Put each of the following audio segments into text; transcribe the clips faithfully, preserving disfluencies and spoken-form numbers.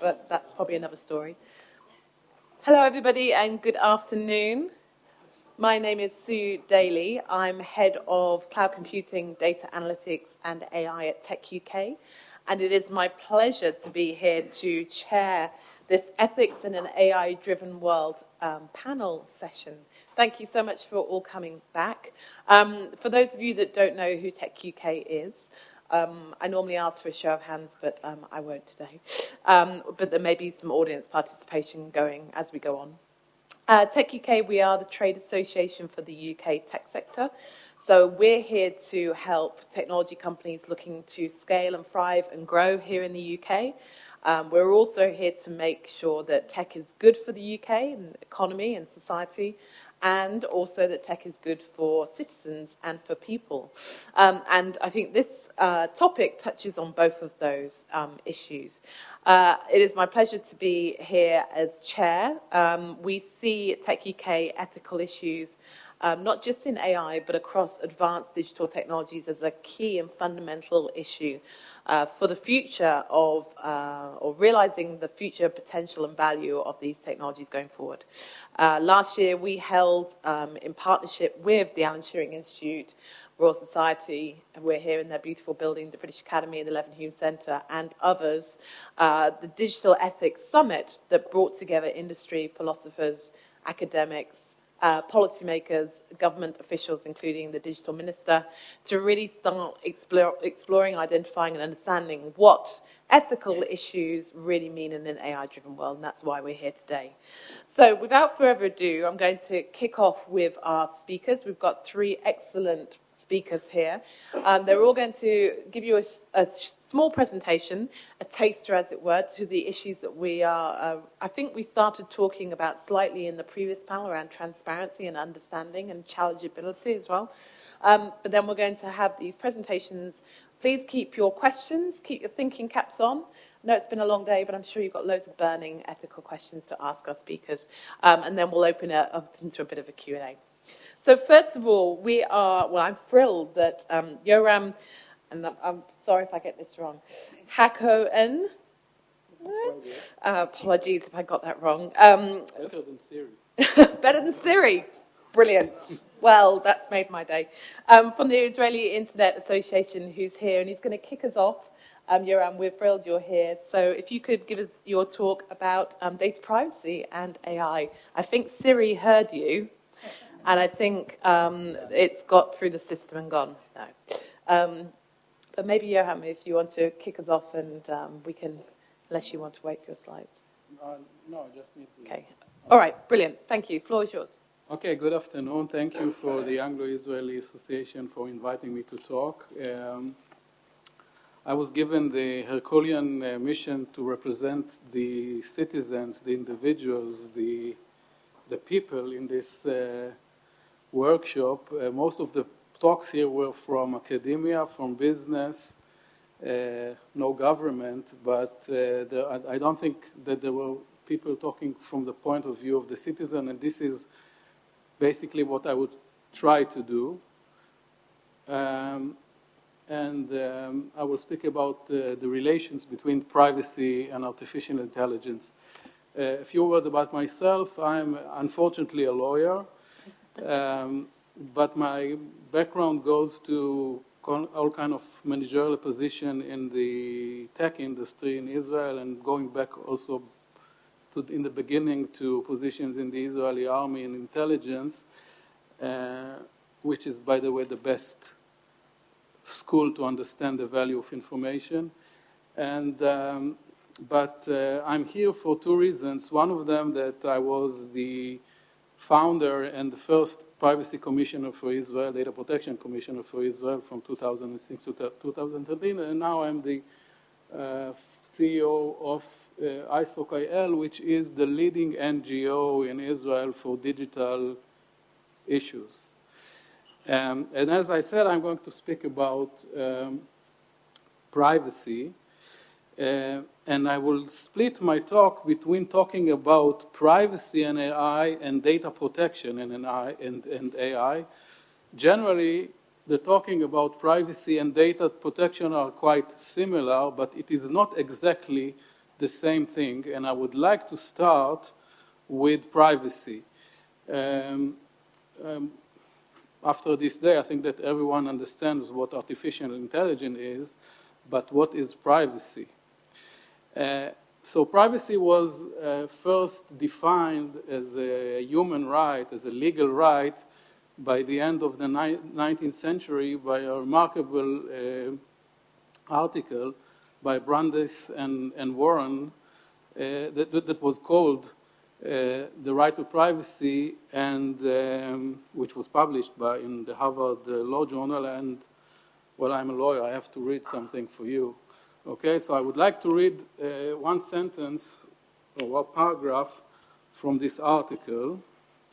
but that's probably another story. Hello, everybody, and good afternoon. My name is Sue Daly. I'm head of cloud computing, data analytics, and A I at Tech U K, and it is my pleasure to be here to chair this Ethics in an A I-driven World um, panel session. Thank you so much for all coming back. Um, for those of you that don't know who Tech U K is, um, I normally ask for a show of hands, but um, I won't today. Um, but there may be some audience participation going as we go on. Uh, Tech U K, we are the trade association for the U K tech sector. So we're here to help technology companies looking to scale and thrive and grow here in the U K. Um, we're also here to make sure that tech is good for the U K and economy and society, and also that tech is good for citizens and for people. Um, and I think this uh, topic touches on both of those um, issues. Uh, it is my pleasure to be here as chair. Um, we see at Tech U K ethical issues Um, not just in A I, but across advanced digital technologies as a key and fundamental issue uh, for the future of, uh, or realizing the future potential and value of these technologies going forward. Uh, last year, we held, um, in partnership with the Alan Turing Institute, Royal Society, and we're here in their beautiful building, the British Academy and the Levenhulme Centre, and others, uh, the Digital Ethics Summit that brought together industry, philosophers, academics, Uh, policymakers, government officials, including the digital minister, to really start explore, exploring, identifying and understanding what ethical issues really mean in an A I-driven world, and that's why we're here today. So without further ado, I'm going to kick off with our speakers. We've got three excellent speakers here. Um, they're all going to give you a, a small presentation, a taster, as it were, to the issues that we are, uh, I think we started talking about slightly in the previous panel around transparency and understanding and challengeability as well. Um, but then we're going to have these presentations. Please keep your questions, keep your thinking caps on. I know it's been a long day, but I'm sure you've got loads of burning ethical questions to ask our speakers. Um, and then we'll open it up into a bit of a Q and A. So first of all, we are, well, I'm thrilled that um, Yoram, and I'm, I'm sorry if I get this wrong, Hakohen, uh, apologies if I got that wrong. Um, Better than Siri. Better than Siri. Brilliant. Well, that's made my day. Um, from the Israeli Internet Association, who's here, and he's going to kick us off. Um, Yoram, we're thrilled you're here. So if you could give us your talk about um, data privacy and A I. I think Siri heard you. And I think um, it's got through the system and gone. No. Um, but maybe, Yoram, if you want to kick us off and um, we can, unless you want to wait for your slides. Uh, no, I just need to... Okay. All right, brilliant. Thank you. Floor is yours. Okay, good afternoon. Thank you for the Anglo-Israeli Association for inviting me to talk. Um, I was given the Herculean uh, mission to represent the citizens, the individuals, the, the people in this uh, workshop. Uh, most of the talks here were from academia, from business, uh, no government, but uh, there, I, I don't think that there were people talking from the point of view of the citizen, and this is basically what I would try to do. Um, and um, I will speak about uh, the relations between privacy and artificial intelligence. Uh, a few words about myself. I'm unfortunately a lawyer. Um, but my background goes to all kind of managerial position in the tech industry in Israel, and going back also to in the beginning to positions in the Israeli army and intelligence, uh, which is, by the way, the best school to understand the value of information. And um, but uh, I'm here for two reasons. One of them, that I was the founder and the first Privacy Commissioner for Israel, Data Protection Commissioner for Israel from two thousand six to two thousand thirteen, and now I'm the uh, C E O of uh, I S O C I L, which is the leading N G O in Israel for digital issues. Um, and as I said, I'm going to speak about um, privacy. Uh, and I will split my talk between talking about privacy and A I and data protection and, and, and A I. Generally, the talking about privacy and data protection are quite similar, but it is not exactly the same thing, and I would like to start with privacy. Um, um, after this day, I think that everyone understands what artificial intelligence is, but what is privacy? Uh, so privacy was uh, first defined as a human right, as a legal right, by the end of the nineteenth century by a remarkable uh, article by Brandeis and, and Warren uh, that, that was called uh, The Right to Privacy, and um, which was published by in the Harvard uh, Law Journal. And, well, I'm a lawyer, I have to read something for you. Okay, so I would like to read uh, one sentence or one paragraph from this article,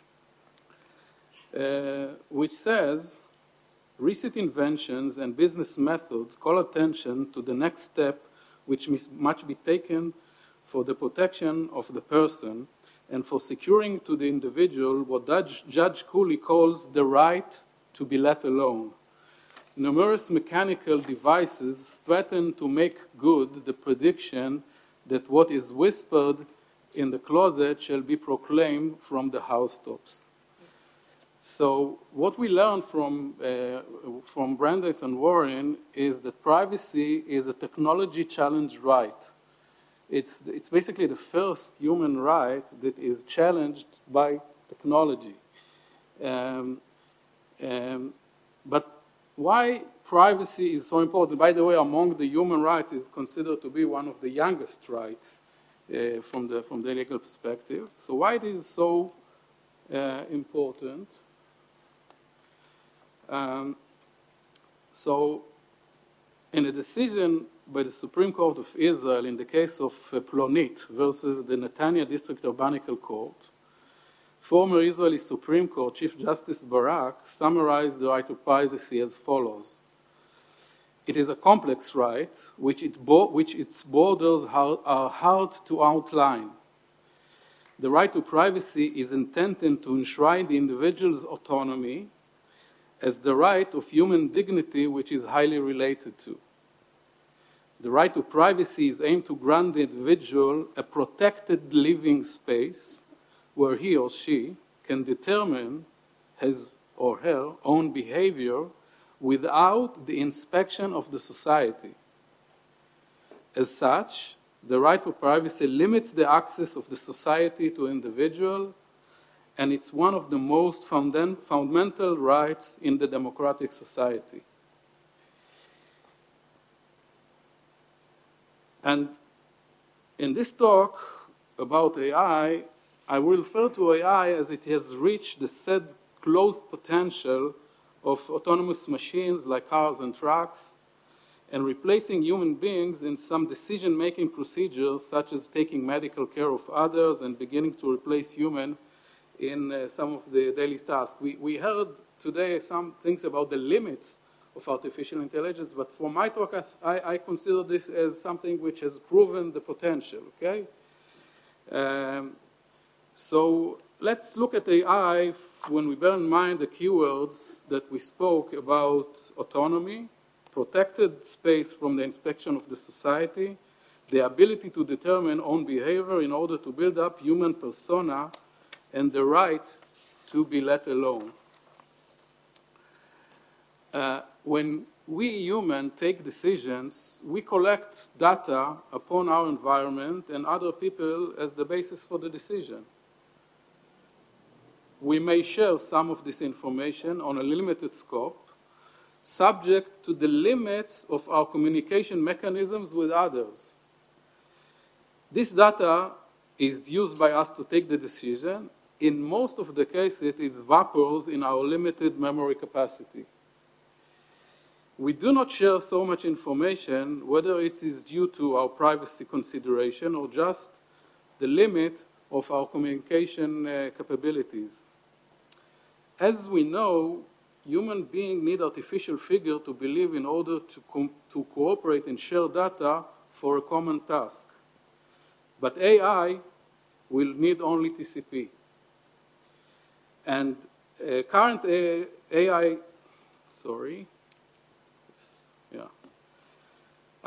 uh, which says, recent inventions and business methods call attention to the next step which must be taken for the protection of the person and for securing to the individual what Judge, Judge Cooley calls the right to be let alone. Numerous mechanical devices threaten to make good the prediction that what is whispered in the closet shall be proclaimed from the housetops. So what we learned from, uh, from Brandeis and Warren is that privacy is a technology challenged right. It's, it's basically the first human right that is challenged by technology. Um, um, but why privacy is so important? By the way, among the human rights, is considered to be one of the youngest rights uh, from, the, from the legal perspective. So why it is so uh, important? Um, so in a decision by the Supreme Court of Israel in the case of uh, Plonit versus the Netanya District Rabbinical Court, former Israeli Supreme Court Chief Justice Barak summarized the right to privacy as follows. It is a complex right which, it bo- which its borders are hard to outline. The right to privacy is intended to enshrine the individual's autonomy as the right of human dignity which is highly related to. The right to privacy is aimed to grant the individual a protected living space where he or she can determine his or her own behavior without the inspection of the society. As such, the right to privacy limits the access of the society to individual, and it's one of the most fundamental rights in the democratic society. And in this talk about A I, I will refer to A I as it has reached the said closed potential of autonomous machines like cars and trucks, and replacing human beings in some decision-making procedures, such as taking medical care of others and beginning to replace humans in uh, some of the daily tasks. We, we heard today some things about the limits of artificial intelligence, but for my talk, I, I consider this as something which has proven the potential, okay? Um, so let's look at A I when we bear in mind the keywords that we spoke about: autonomy, protected space from the inspection of the society, the ability to determine own behavior in order to build up human persona, and the right to be let alone. Uh, when we humans take decisions, we collect data upon our environment and other people as the basis for the decision. We may share some of this information on a limited scope, subject to the limits of our communication mechanisms with others. This data is used by us to take the decision. In most of the cases, it evaporates in our limited memory capacity. We do not share so much information, whether it is due to our privacy consideration or just the limit of our communication uh, capabilities. As we know, human beings need artificial figure to believe in order to, com- to cooperate and share data for a common task. But A I will need only T C P. And uh, current A I, sorry, yeah.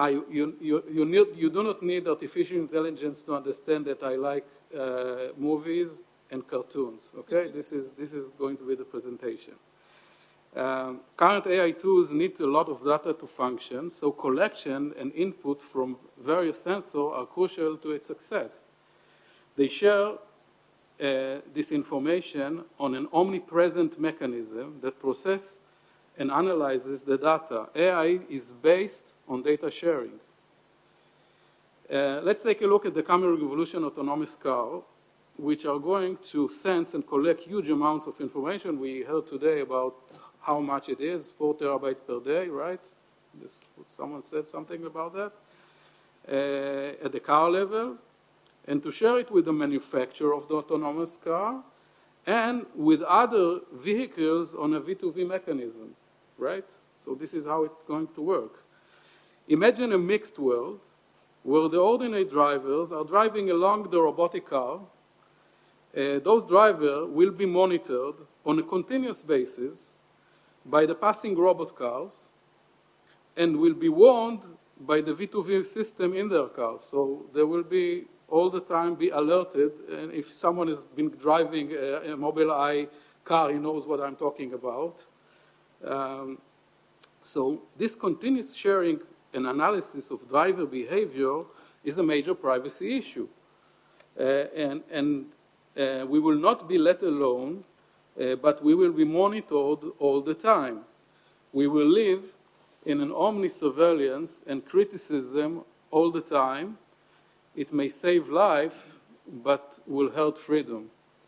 I, you, you, you, need, you do not need artificial intelligence to understand that I like uh, movies and cartoons, okay? This is, this is going to be the presentation. Um, current A I tools need a lot of data to function, so collection and input from various sensors are crucial to its success. They share uh, this information on an omnipresent mechanism that processes and analyzes the data. A I is based on data sharing. Uh, let's take a look at the coming revolution autonomous car, which are going to sense and collect huge amounts of information. We heard today about how much it is, four terabytes per day, right? This, someone said something about that. Uh, at the car level, and to share it with the manufacturer of the autonomous car and with other vehicles on a V two V mechanism, right? So this is how it's going to work. Imagine a mixed world where the ordinary drivers are driving along the robotic car. Uh, those drivers will be monitored on a continuous basis by the passing robot cars and will be warned by the V two V system in their cars. So they will be all the time be alerted, and if someone has been driving a, a Mobileye car, he knows what I'm talking about. Um, so this continuous sharing and analysis of driver behavior is a major privacy issue. Uh, and and uh, we will not be let alone, uh, but we will be monitored all the time. We will live in an omni-surveillance and criticism all the time. It may save life, but will hurt freedom.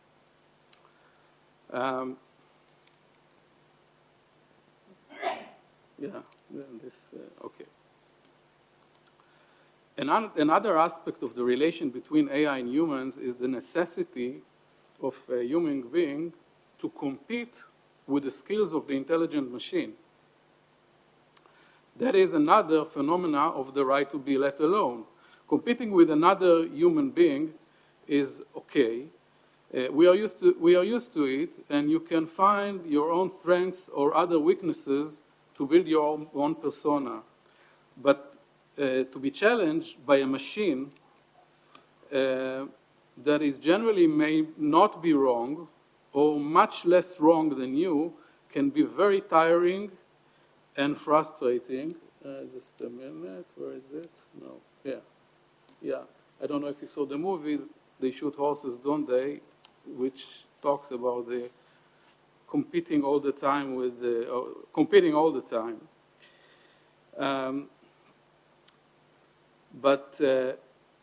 Um, yeah, this, uh, okay. An another aspect of the relation between A I and humans is the necessity of a human being to compete with the skills of the intelligent machine. That is another phenomena of the right to be let alone. Competing with another human being is okay. Uh, we are used to, we are used to it, and you can find your own strengths or other weaknesses to build your own, own persona. But uh, to be challenged by a machine uh, that is generally may not be wrong or much less wrong than you can be very tiring and frustrating. Uh, just a minute, where is it? No, yeah. Yeah, I don't know if you saw the movie, They Shoot Horses, Don't They, which talks about the competing all the time with the, uh, competing all the time. Um, but uh,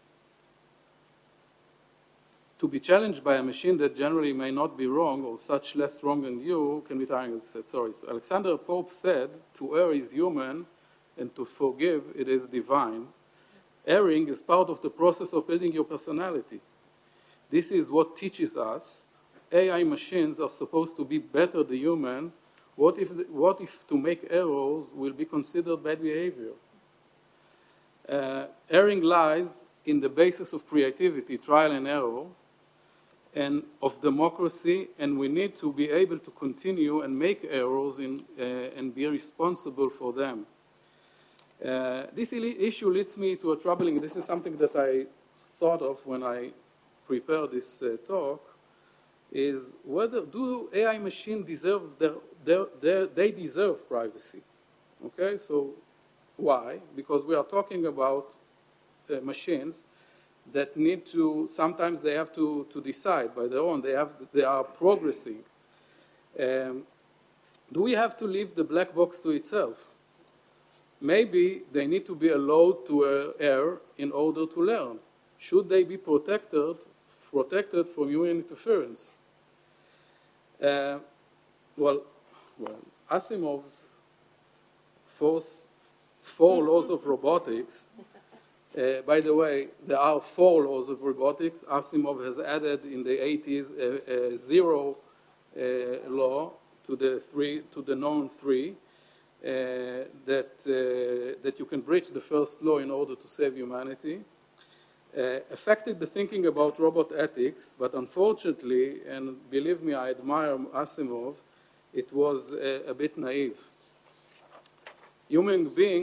to be challenged by a machine that generally may not be wrong or such less wrong than you can be tiring. Sorry, so Alexander Pope said, to err is human and to forgive it is divine. Erring is part of the process of building your personality. This is what teaches us. A I machines are supposed to be better than human. What if, what if to make errors will be considered bad behavior? Uh, erring lies in the basis of creativity, trial and error, and of democracy, and we need to be able to continue and make errors in, uh, and be responsible for them. Uh, this issue leads me to a troubling, this is something that I thought of when I prepared this uh, talk, is whether do A I machines deserve, their, their, their, they deserve privacy, okay? So why? Because we are talking about uh, machines that need to, sometimes they have to, to decide by their own, they, have, they are progressing. Um, do we have to leave the black box to itself? Maybe they need to be allowed to uh, err in order to learn. Should they be protected, protected from human interference? Uh, well, well, Asimov's fourth, four laws of robotics, uh, by the way, there are four laws of robotics. Asimov has added in the eighties a, a zero uh, law to the three, to the known three. Uh, that, uh, that you can breach the first law in order to save humanity, uh, affected the thinking about robot ethics, but unfortunately, and believe me, I admire Asimov, it was a, a bit naive. Human beings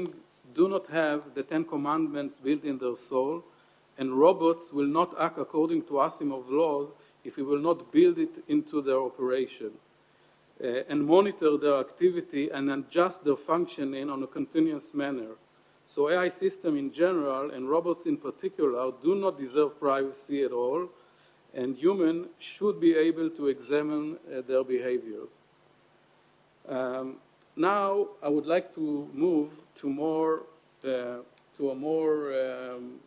do not have the Ten Commandments built in their soul, and robots will not act according to Asimov's laws if we will not build it into their operation uh, and monitor their activity and adjust their functioning on a continuous manner. So A I systems in general, and robots in particular, do not deserve privacy at all, and humans should be able to examine uh, their behaviors. Um, now, I would like to move to more, uh, to a more, um,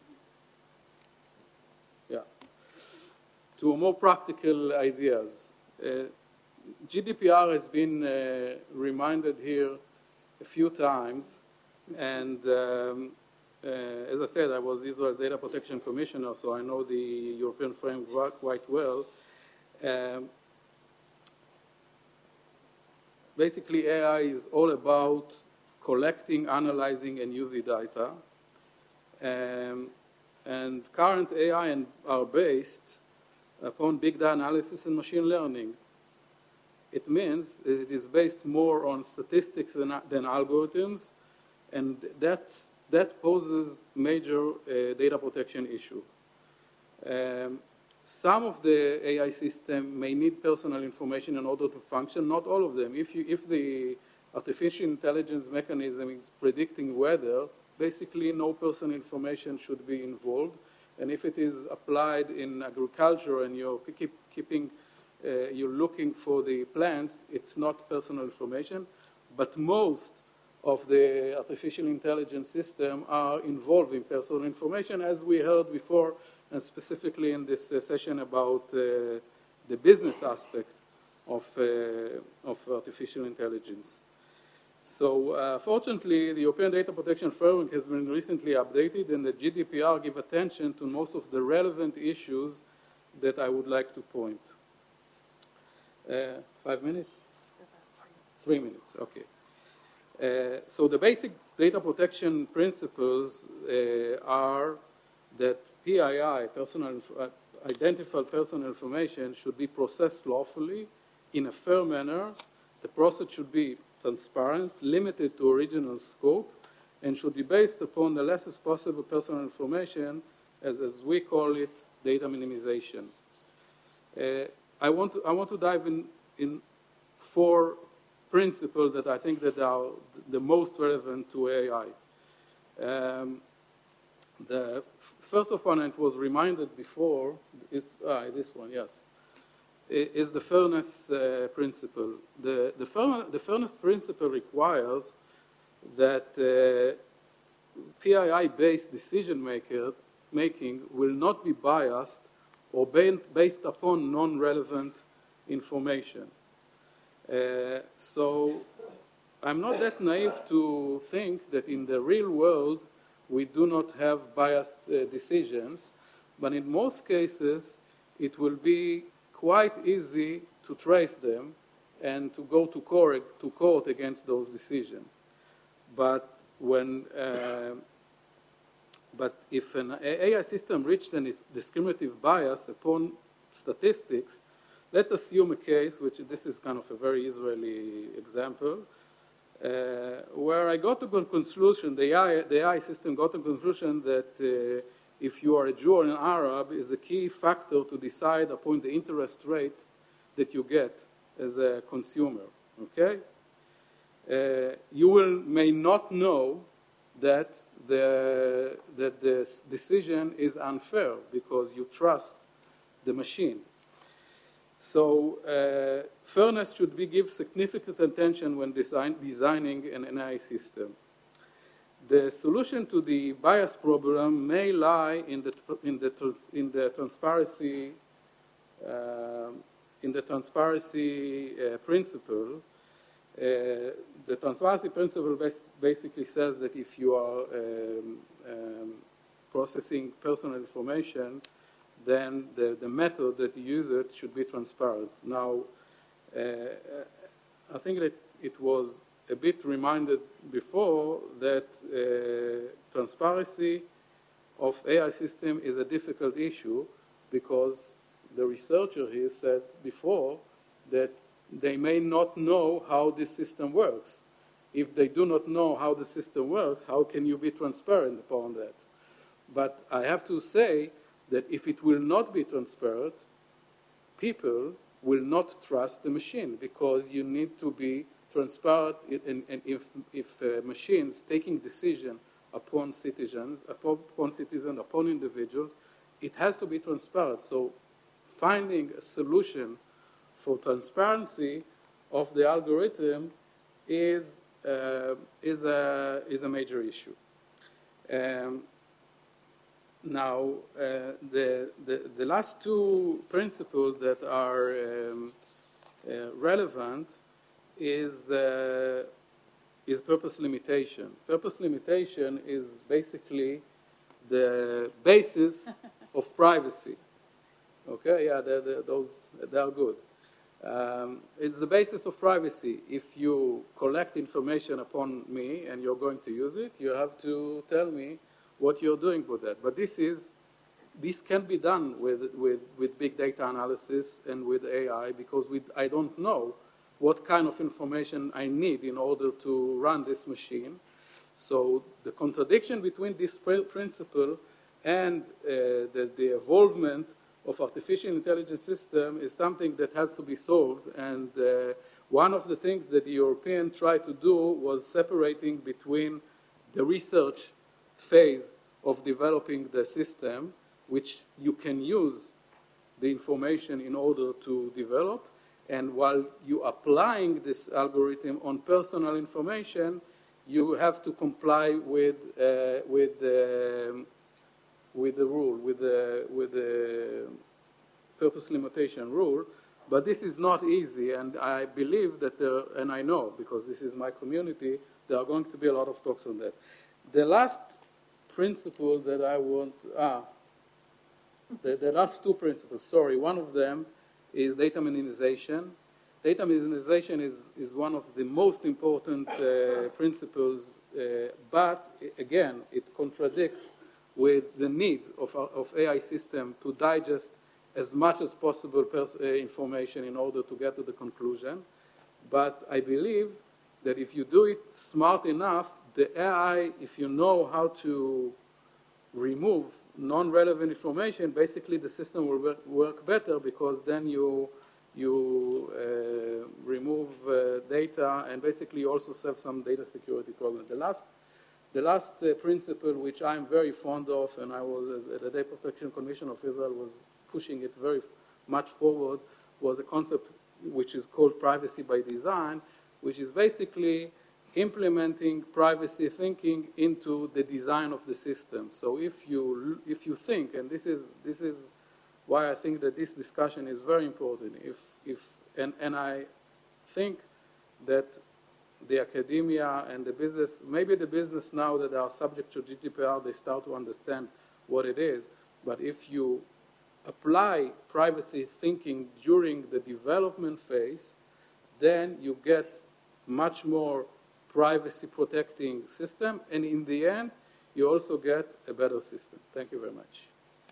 yeah, to a more practical ideas. Uh, G D P R has been uh, reminded here a few times, and um, uh, as I said, I was Israel's Data Protection Commissioner, so I know the European framework quite well. Um, basically, A I is all about collecting, analyzing, and using data. Um, and current A I are based upon big data analysis and machine learning. It means that it is based more on statistics than, than algorithms, and that's, that poses major uh, data protection issue. Um, some of the A I system may need personal information in order to function, not all of them. If, you, if the artificial intelligence mechanism is predicting weather, basically no personal information should be involved. And if it is applied in agriculture and you're keep, keeping, uh, you're looking for the plants, it's not personal information. But most of the artificial intelligence system are involved in personal information, as we heard before, and specifically in this uh, session about uh, the business aspect of, uh, of artificial intelligence. So uh, fortunately, the European Data Protection Framework has been recently updated, and the G D P R give attention to most of the relevant issues that I would like to point. Uh, five minutes? Three minutes, okay. Uh, so the basic data protection principles uh, are that P I I, personal, uh, identified personal information, should be processed lawfully in a fair manner. The process should be transparent, limited to original scope, and should be based upon the less possible personal information, as, as we call it, data minimization. Uh, I, want to, I want to dive in, in four principles that I think that are the most relevant to A I. Um, the first of one, it was reminded before, it, ah, this one, yes, is the fairness uh, principle. The, the, fair, the fairness principle requires that uh, P I I-based decision maker, making will not be biased or based upon non-relevant information. Uh, so I'm not that naive to think that in the real world we do not have biased uh, decisions, but in most cases it will be quite easy to trace them and to go to court, to court against those decisions. But when, uh, but if an A I system reached a discriminative bias upon statistics, let's assume a case, which this is kind of a very Israeli example, uh, where I got to a conclusion, the A I, the A I system got to a conclusion that uh, if you are a Jew or an Arab is a key factor to decide upon the interest rates that you get as a consumer, okay? Uh, you will, may not know that the, that the decision is unfair because you trust the machine. So uh, fairness should be given significant attention when design, designing an A I system. The solution to the bias problem may lie in the in the in the transparency uh, in the transparency uh, principle. Uh, the transparency principle bas basically says that if you are um, um, processing personal information, then the, the method that you use it should be transparent. Now, uh, I think that it was a bit reminded before that uh, transparency of A I system is a difficult issue because the researcher here said before that they may not know how this system works. If they do not know how the system works, how can you be transparent upon that? But I have to say that if it will not be transparent, people will not trust the machine, because you need to be transparent. And, and if, if uh, machines taking decision upon citizens, upon, upon citizens, upon individuals, it has to be transparent. So finding a solution for transparency of the algorithm is, uh, is, a, is a major issue. Um, now, uh, the, the, the last two principles that are um, uh, relevant is, uh, is purpose limitation. Purpose limitation is basically the basis of privacy. Okay, yeah, they're, they're, those, they are good. Um, it's the basis of privacy. If you collect information upon me and you're going to use it, you have to tell me what you're doing with that. But this is, this can be done with, with, with big data analysis and with A I, because we, I don't know what kind of information I need in order to run this machine. So the contradiction between this principle and uh, the, the evolvement of artificial intelligence system is something that has to be solved. And uh, one of the things that the Europeans tried to do was separating between the research phase of developing the system, which you can use the information in order to develop, and while you applying this algorithm on personal information, you have to comply with uh, with the with the rule, with the with the purpose limitation rule. But this is not easy, and I believe that there, and I know because this is my community, there are going to be a lot of talks on that. The last principle that I want, ah, the, the last two principles, sorry, one of them is data minimization. Data minimization is, is one of the most important uh, principles, uh, but again, it contradicts with the need of, of A I system to digest as much as possible pers uh, information in order to get to the conclusion. But I believe that if you do it smart enough, the A I, if you know how to remove non-relevant information, basically the system will work, work better, because then you, you uh, remove uh, data, and basically you also solve some data security problem. The last, the last uh, principle, which I'm very fond of, and I was, as the Data Protection Commission of Israel was pushing it very much forward, was a concept which is called privacy by design, which is basically implementing privacy thinking into the design of the system. So if you if you think, and this is this is why I think that this discussion is very important. If if and and I think that the academia and the business, maybe the business now that they are subject to G D P R, they start to understand what it is. But if you apply privacy thinking during the development phase, then you get much more privacy protecting system, and in the end, you also get a better system. Thank you very much.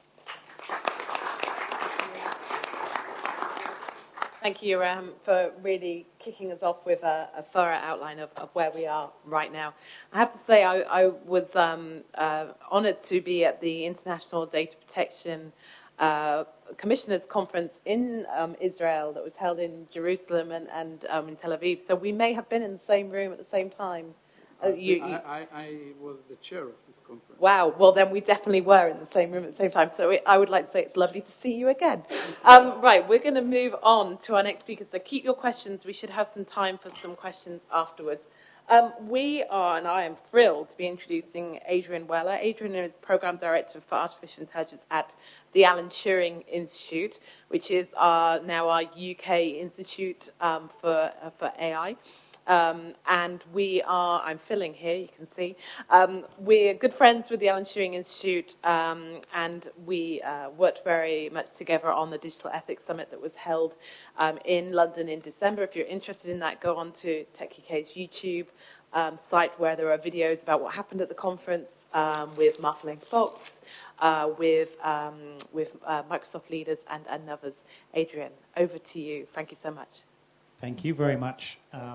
Thank you, Yoram, for really kicking us off with a, a thorough outline of, of where we are right now. I have to say I, I was um, uh, honored to be at the International Data Protection Uh, Commissioners Conference in um, Israel that was held in Jerusalem and, and um, in Tel Aviv. So we may have been in the same room at the same time. Uh, you, you, I, I, I was the chair of this conference. Wow. Well, then we definitely were in the same room at the same time. So it, I would like to say it's lovely to see you again. Um, right. We're going to move on to our next speaker. So keep your questions. We should have some time for some questions afterwards. Um, we are, and I am thrilled to be introducing Adrian Weller. Adrian is Program Director for Artificial Intelligence at the Alan Turing Institute, which is our, now our U K Institute um, for, uh, for A I. Um, and we are, I'm filling here, you can see, um, we're good friends with the Alan Turing Institute, um, and we uh, worked very much together on the Digital Ethics Summit that was held um, in London in December. If you're interested in that, go on to TechUK's YouTube um, site, where there are videos about what happened at the conference um, with Martha Lane Fox, uh, with, um, with uh, Microsoft leaders and, and others. Adrian, over to you. Thank you so much. Thank you very much. Um,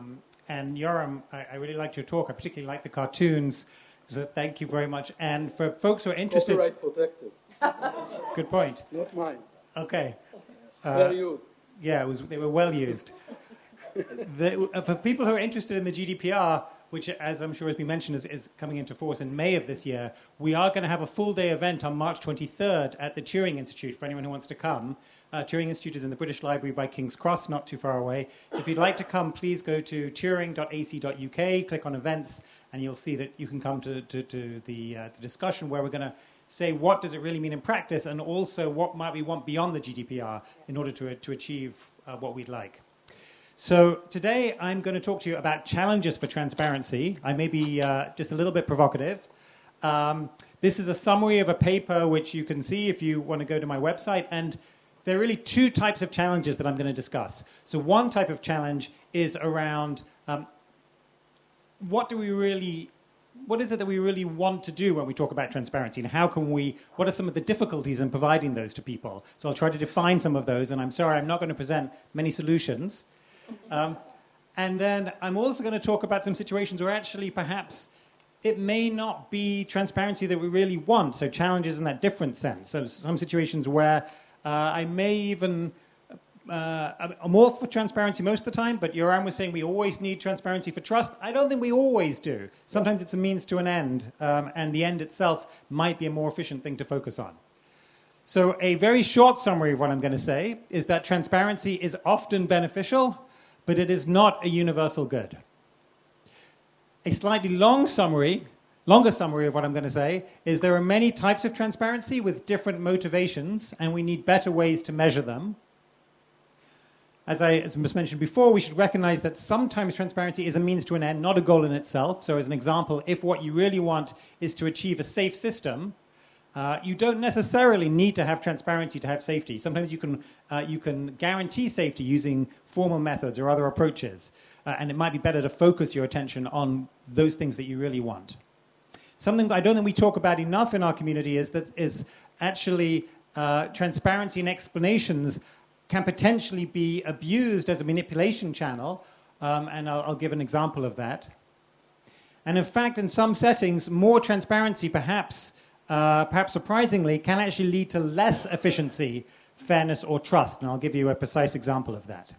and Yoram, I, I really liked your talk. I particularly liked the cartoons, so thank you very much. And for folks who are interested... Copyright protected. Good point. Not mine. Okay. Uh, Fair use. Yeah, it was, they were well used. the, uh, for people who are interested in the G D P R, which, as I'm sure has been mentioned, is, is coming into force in May of this year, we are going to have a full-day event on March twenty-third at the Turing Institute for anyone who wants to come. Uh, Turing Institute is in the British Library by King's Cross, not too far away. So if you'd like to come, please go to turing dot a c dot u k, click on events, and you'll see that you can come to, to, to the, uh, the discussion where we're going to say what does it really mean in practice, and also what might we want beyond the G D P R in order to, to achieve uh, what we'd like. So today I'm going to talk to you about challenges for transparency. I may be uh, just a little bit provocative. Um, this is a summary of a paper which you can see if you want to go to my website. And there are really two types of challenges that I'm going to discuss. So one type of challenge is around um, what do we really, what is it that we really want to do when we talk about transparency? And how can we, what are some of the difficulties in providing those to people? So I'll try to define some of those. And I'm sorry, I'm not going to present many solutions. Um, and then I'm also going to talk about some situations where actually perhaps it may not be transparency that we really want, so challenges in that different sense. So some situations where uh, I may even, uh, I'm all for transparency most of the time, but Yoram was saying we always need transparency for trust. I don't think we always do. Sometimes it's a means to an end, um, and the end itself might be a more efficient thing to focus on. So a very short summary of what I'm going to say is that transparency is often beneficial, but it is not a universal good. A slightly long summary, longer summary of what I'm going to say is there are many types of transparency with different motivations, and we need better ways to measure them. As I as was mentioned before, we should recognize that sometimes transparency is a means to an end, not a goal in itself. So as an example, if what you really want is to achieve a safe system, Uh, you don't necessarily need to have transparency to have safety. Sometimes you can, uh, you can guarantee safety using formal methods or other approaches, uh, and it might be better to focus your attention on those things that you really want. Something I don't think we talk about enough in our community is that is actually uh, transparency and explanations can potentially be abused as a manipulation channel, um, and I'll, I'll give an example of that. And in fact, in some settings, more transparency perhaps Uh, perhaps surprisingly, can actually lead to less efficiency, fairness, or trust. And I'll give you a precise example of that.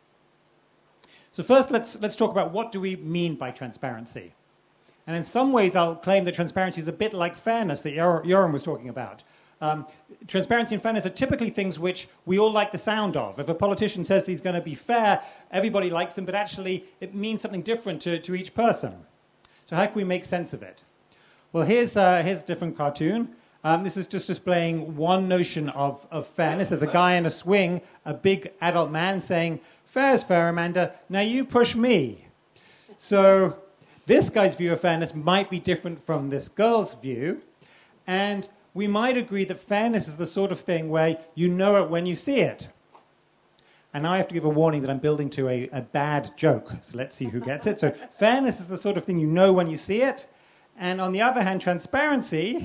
So first, let's, let's talk about what do we mean by transparency. And in some ways, I'll claim that transparency is a bit like fairness that Yoram was talking about. Um, transparency and fairness are typically things which we all like the sound of. If a politician says he's going to be fair, everybody likes him, but actually it means something different to, to each person. So how can we make sense of it? Well, here's, uh, here's a different cartoon. Um, this is just displaying one notion of, of fairness. There's a guy in a swing, a big adult man saying, "Fair's fair, Amanda. Now you push me." So this guy's view of fairness might be different from this girl's view. And we might agree that fairness is the sort of thing where you know it when you see it. And now I have to give a warning that I'm building to a, a bad joke. So let's see who gets it. So fairness is the sort of thing you know when you see it. And on the other hand, transparency,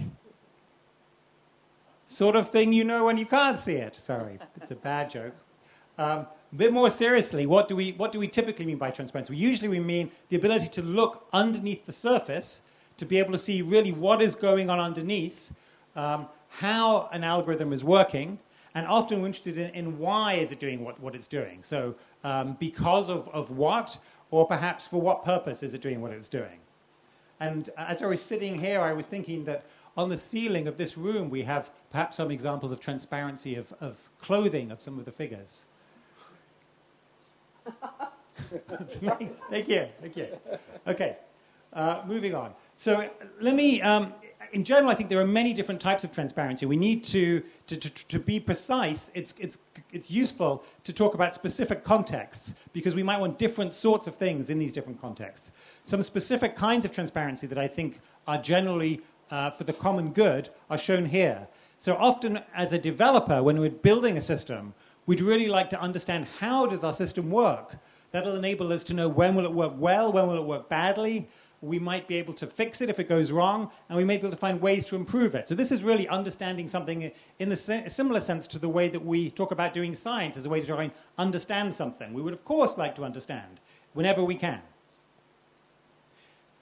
sort of thing you know when you can't see it. Sorry, it's a bad joke. Um, a bit more seriously, what do we what do we typically mean by transparency? Usually we mean the ability to look underneath the surface, to be able to see really what is going on underneath, um, how an algorithm is working, and often we're interested in, in why is it doing what, what it's doing. So um, because of, of what, or perhaps for what purpose is it doing what it's doing. And as I was sitting here, I was thinking that on the ceiling of this room, we have perhaps some examples of transparency of, of clothing of some of the figures. Thank you. Thank you. Okay, uh, moving on. So let me, um, in general, I think there are many different types of transparency. We need to, to, to, to be precise. It's, it's, it's useful to talk about specific contexts because we might want different sorts of things in these different contexts. Some specific kinds of transparency that I think are generally uh, for the common good are shown here. So often as a developer, when we're building a system, we'd really like to understand how does our system work. That'll enable us to know when will it work well, when will it work badly. We might be able to fix it if it goes wrong, and we may be able to find ways to improve it. So this is really understanding something in the similar sense to the way that we talk about doing science as a way to try and understand something. We would, of course, like to understand whenever we can.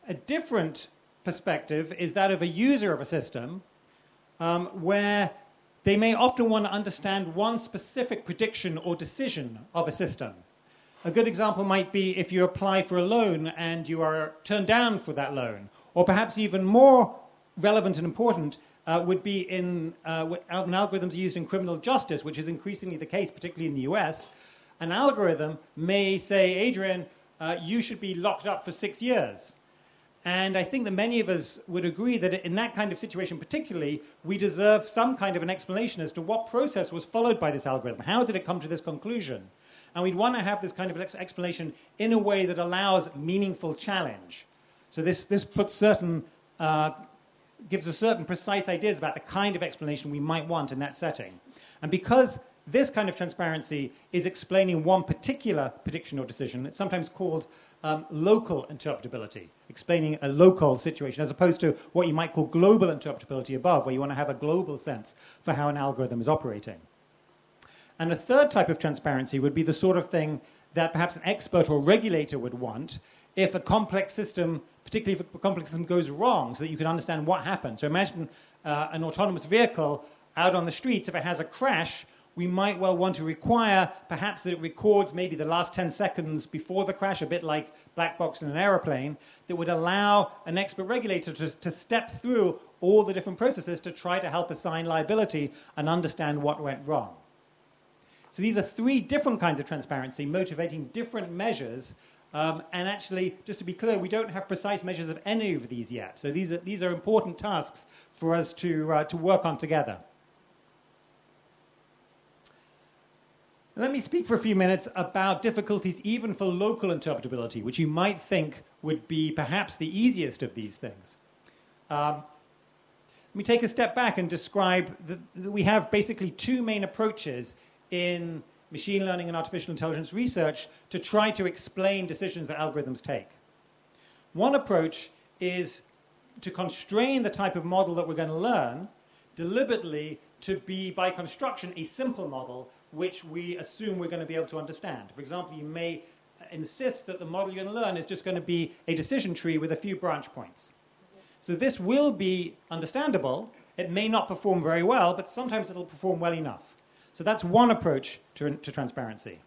A different perspective is that of a user of a system, um, where they may often want to understand one specific prediction or decision of a system. A good example might be if you apply for a loan and you are turned down for that loan. Or perhaps even more relevant and important uh, would be in uh, when algorithms are used in criminal justice, which is increasingly the case, particularly in the U S. An algorithm may say, Adrian, uh, you should be locked up for six years. And I think that many of us would agree that in that kind of situation particularly, we deserve some kind of an explanation as to what process was followed by this algorithm. How did it come to this conclusion? And we'd want to have this kind of explanation in a way that allows meaningful challenge. So this, this puts certain, uh, gives us certain precise ideas about the kind of explanation we might want in that setting. And because this kind of transparency is explaining one particular prediction or decision, it's sometimes called um, local interpretability, explaining a local situation, as opposed to what you might call global interpretability above, where you want to have a global sense for how an algorithm is operating. And a third type of transparency would be the sort of thing that perhaps an expert or regulator would want if a complex system, particularly if a complex system goes wrong, so that you can understand what happened. So imagine uh, an autonomous vehicle out on the streets. If it has a crash, we might well want to require perhaps that it records maybe the last ten seconds before the crash, a bit like black box in an aeroplane, that would allow an expert regulator to, to step through all the different processes to try to help assign liability and understand what went wrong. So these are three different kinds of transparency motivating different measures. Um, and actually, just to be clear, we don't have precise measures of any of these yet. So these are, these are important tasks for us to, uh, to work on together. Let me speak for a few minutes about difficulties even for local interpretability, which you might think would be perhaps the easiest of these things. Um, let me take a step back and describe that, that we have basically two main approaches in machine learning and artificial intelligence research to try to explain decisions that algorithms take. One approach is to constrain the type of model that we're going to learn deliberately to be, by construction, a simple model which we assume we're going to be able to understand. For example, you may insist that the model you're going to learn is just going to be a decision tree with a few branch points. So this will be understandable. It may not perform very well, but sometimes it'll perform well enough. So that's one approach to, to transparency.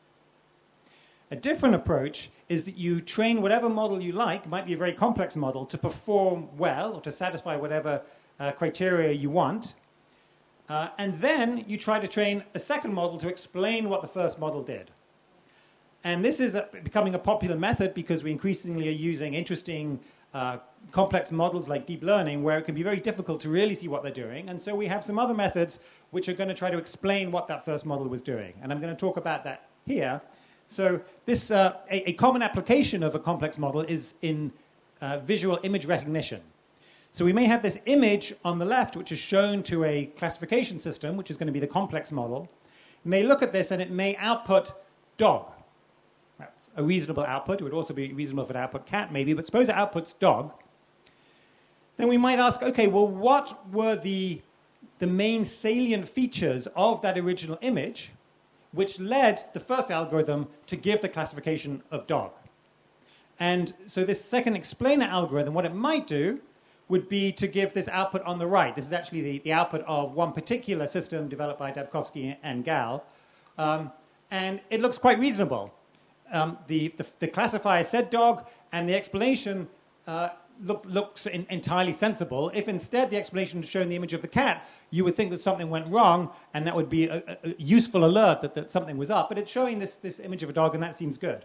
A different approach is that you train whatever model you like, it might be a very complex model, to perform well or to satisfy whatever uh, criteria you want. Uh, and then you try to train a second model to explain what the first model did. And this is a, becoming a popular method because we increasingly are using interesting uh, complex models like deep learning where it can be very difficult to really see what they're doing. And so we have some other methods which are going to try to explain what that first model was doing. And I'm going to talk about that here. So this, uh, a, a common application of a complex model is in uh, visual image recognition. So we may have this image on the left, which is shown to a classification system, which is going to be the complex model. It may look at this, and it may output dog. That's a reasonable output. It would also be reasonable if it output cat, maybe, but suppose it outputs dog. Then we might ask, okay, well, what were the, the main salient features of that original image which led the first algorithm to give the classification of dog? And so this second explainer algorithm, what it might do would be to give this output on the right. This is actually the, the output of one particular system developed by Dabkovsky and Gal. Um, and it looks quite reasonable. Um, the, the, the classifier said dog, and the explanation uh, look, looks in, entirely sensible. If instead the explanation had shown the image of the cat, you would think that something went wrong, and that would be a, a, a useful alert that, that something was up. But it's showing this, this image of a dog, and that seems good.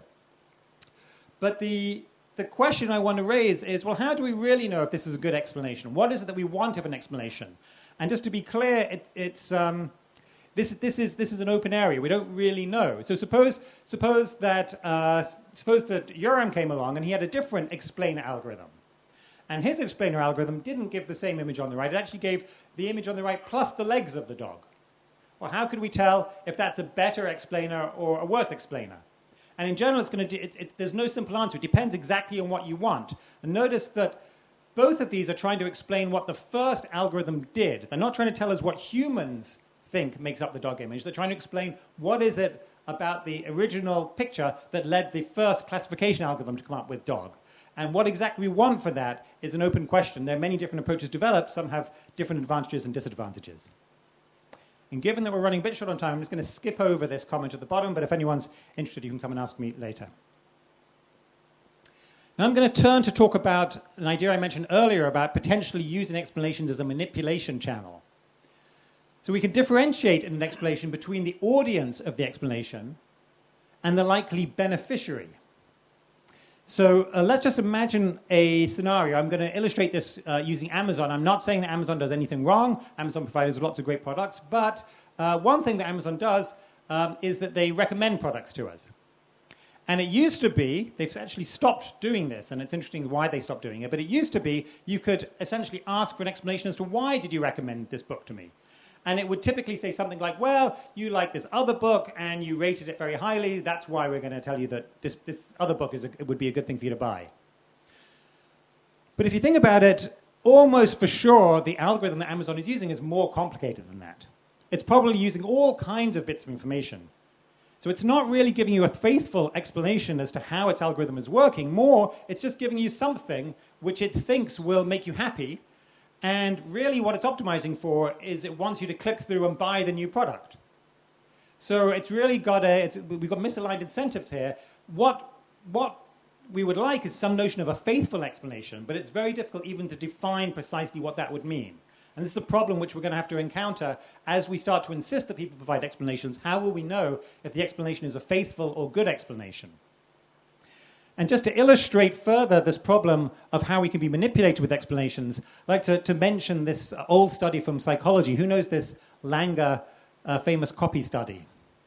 But the... The question I want to raise is, well, how do we really know if this is a good explanation? What is it that we want of an explanation? And just to be clear, it, it's, um, this, this, is, this is an open area. We don't really know. So suppose, suppose, that, uh, suppose that Yoram came along and he had a different explainer algorithm. And his explainer algorithm didn't give the same image on the right. It actually gave the image on the right plus the legs of the dog. Well, how could we tell if that's a better explainer or a worse explainer? And in general, it's going to do, it, it, there's no simple answer. It depends exactly on what you want. And notice that both of these are trying to explain what the first algorithm did. They're not trying to tell us what humans think makes up the dog image. They're trying to explain what is it about the original picture that led the first classification algorithm to come up with dog. And what exactly we want for that is an open question. There are many different approaches developed. Some have different advantages and disadvantages. And given that we're running a bit short on time, I'm just going to skip over this comment at the bottom, but if anyone's interested, you can come and ask me later. Now I'm going to turn to talk about an idea I mentioned earlier about potentially using explanations as a manipulation channel. So we can differentiate in an explanation between the audience of the explanation and the likely beneficiary. So uh, let's just imagine a scenario. I'm going to illustrate this uh, using Amazon. I'm not saying that Amazon does anything wrong. Amazon provides lots of great products. But uh, one thing that Amazon does um, is that they recommend products to us. And it used to be, they've actually stopped doing this, and it's interesting why they stopped doing it, but it used to be you could essentially ask for an explanation as to why did you recommend this book to me. And it would typically say something like, well, you like this other book and you rated it very highly. That's why we're going to tell you that this, this other book is a, it would be a good thing for you to buy. But if you think about it, almost for sure, the algorithm that Amazon is using is more complicated than that. It's probably using all kinds of bits of information. So it's not really giving you a faithful explanation as to how its algorithm is working. More, it's just giving you something which it thinks will make you happy. And really what it's optimizing for is it wants you to click through and buy the new product. So it's really got a, it's, we've got misaligned incentives here. What, what we would like is some notion of a faithful explanation, but it's very difficult even to define precisely what that would mean. And this is a problem which we're going to have to encounter as we start to insist that people provide explanations. How will we know if the explanation is a faithful or good explanation? And just to illustrate further this problem of how we can be manipulated with explanations, I'd like to, to mention this old study from psychology. Who knows this Langer uh, famous copy study?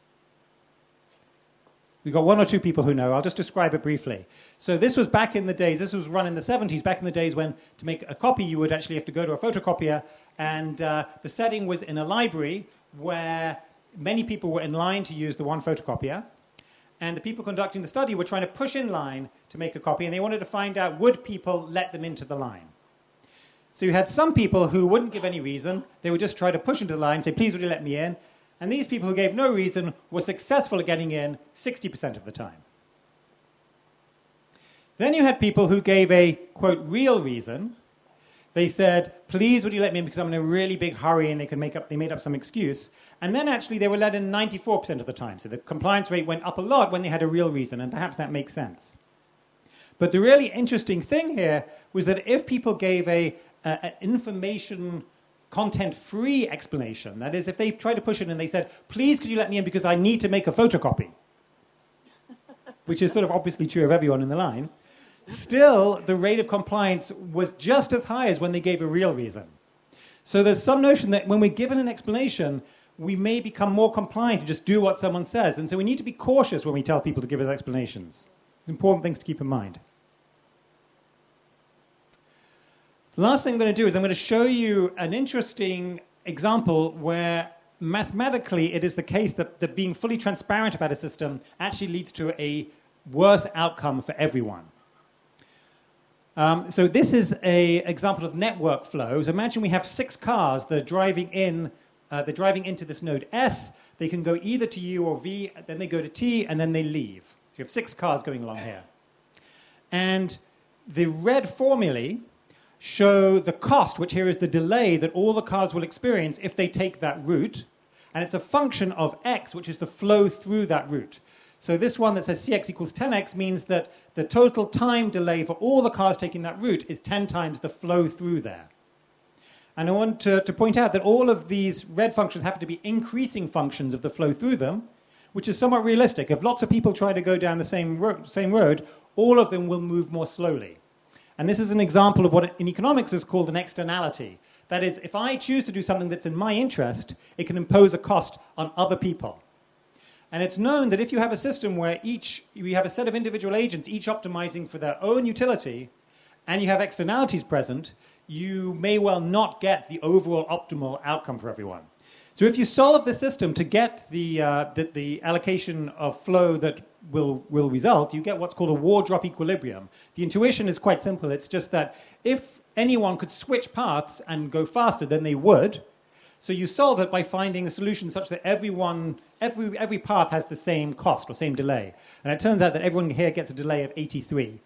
We've got one or two people who know. I'll just describe it briefly. So this was back in the days, this was run in the seventies, back in the days when to make a copy you would actually have to go to a photocopier, and uh, the setting was in a library where many people were in line to use the one photocopier. And the people conducting the study were trying to push in line to make a copy, and they wanted to find out, would people let them into the line? So you had some people who wouldn't give any reason. They would just try to push into the line, say, please, would you let me in? And these people who gave no reason were successful at getting in sixty percent of the time. Then you had people who gave a, quote, real reason. They said, please, would you let me in because I'm in a really big hurry, and they could make up, they made up some excuse. And then actually they were let in ninety-four percent of the time. So the compliance rate went up a lot when they had a real reason, and perhaps that makes sense. But the really interesting thing here was that if people gave a, a, an information content-free explanation, that is, if they tried to push it and they said, please, could you let me in because I need to make a photocopy, which is sort of obviously true of everyone in the line, still, the rate of compliance was just as high as when they gave a real reason. So there's some notion that when we're given an explanation, we may become more compliant to just do what someone says. And so we need to be cautious when we tell people to give us explanations. It's important things to keep in mind. The last thing I'm going to do is I'm going to show you an interesting example where mathematically it is the case that, that being fully transparent about a system actually leads to a worse outcome for everyone. Um, so this is an example of network flow. So imagine we have six cars that are driving in. Uh, they're driving into this node S. They can go either to U or V, then they go to T, and then they leave. So you have six cars going along here. And the red formulae show the cost, which here is the delay that all the cars will experience if they take that route. And it's a function of X, which is the flow through that route. So this one that says C X equals ten X means that the total time delay for all the cars taking that route is ten times the flow through there. And I want to, to point out that all of these red functions happen to be increasing functions of the flow through them, which is somewhat realistic. If lots of people try to go down the same road, same road, all of them will move more slowly. And this is an example of what in economics is called an externality. That is, if I choose to do something that's in my interest, it can impose a cost on other people. And it's known that if you have a system where each, you have a set of individual agents, each optimizing for their own utility, and you have externalities present, you may well not get the overall optimal outcome for everyone. So if you solve the system to get the, uh, the, the allocation of flow that will, will result, you get what's called a war-drop equilibrium. The intuition is quite simple. It's just that if anyone could switch paths and go faster, then they would. So you solve it by finding a solution such that everyone, every, every path has the same cost or same delay. And it turns out that everyone here gets a delay of eighty-three.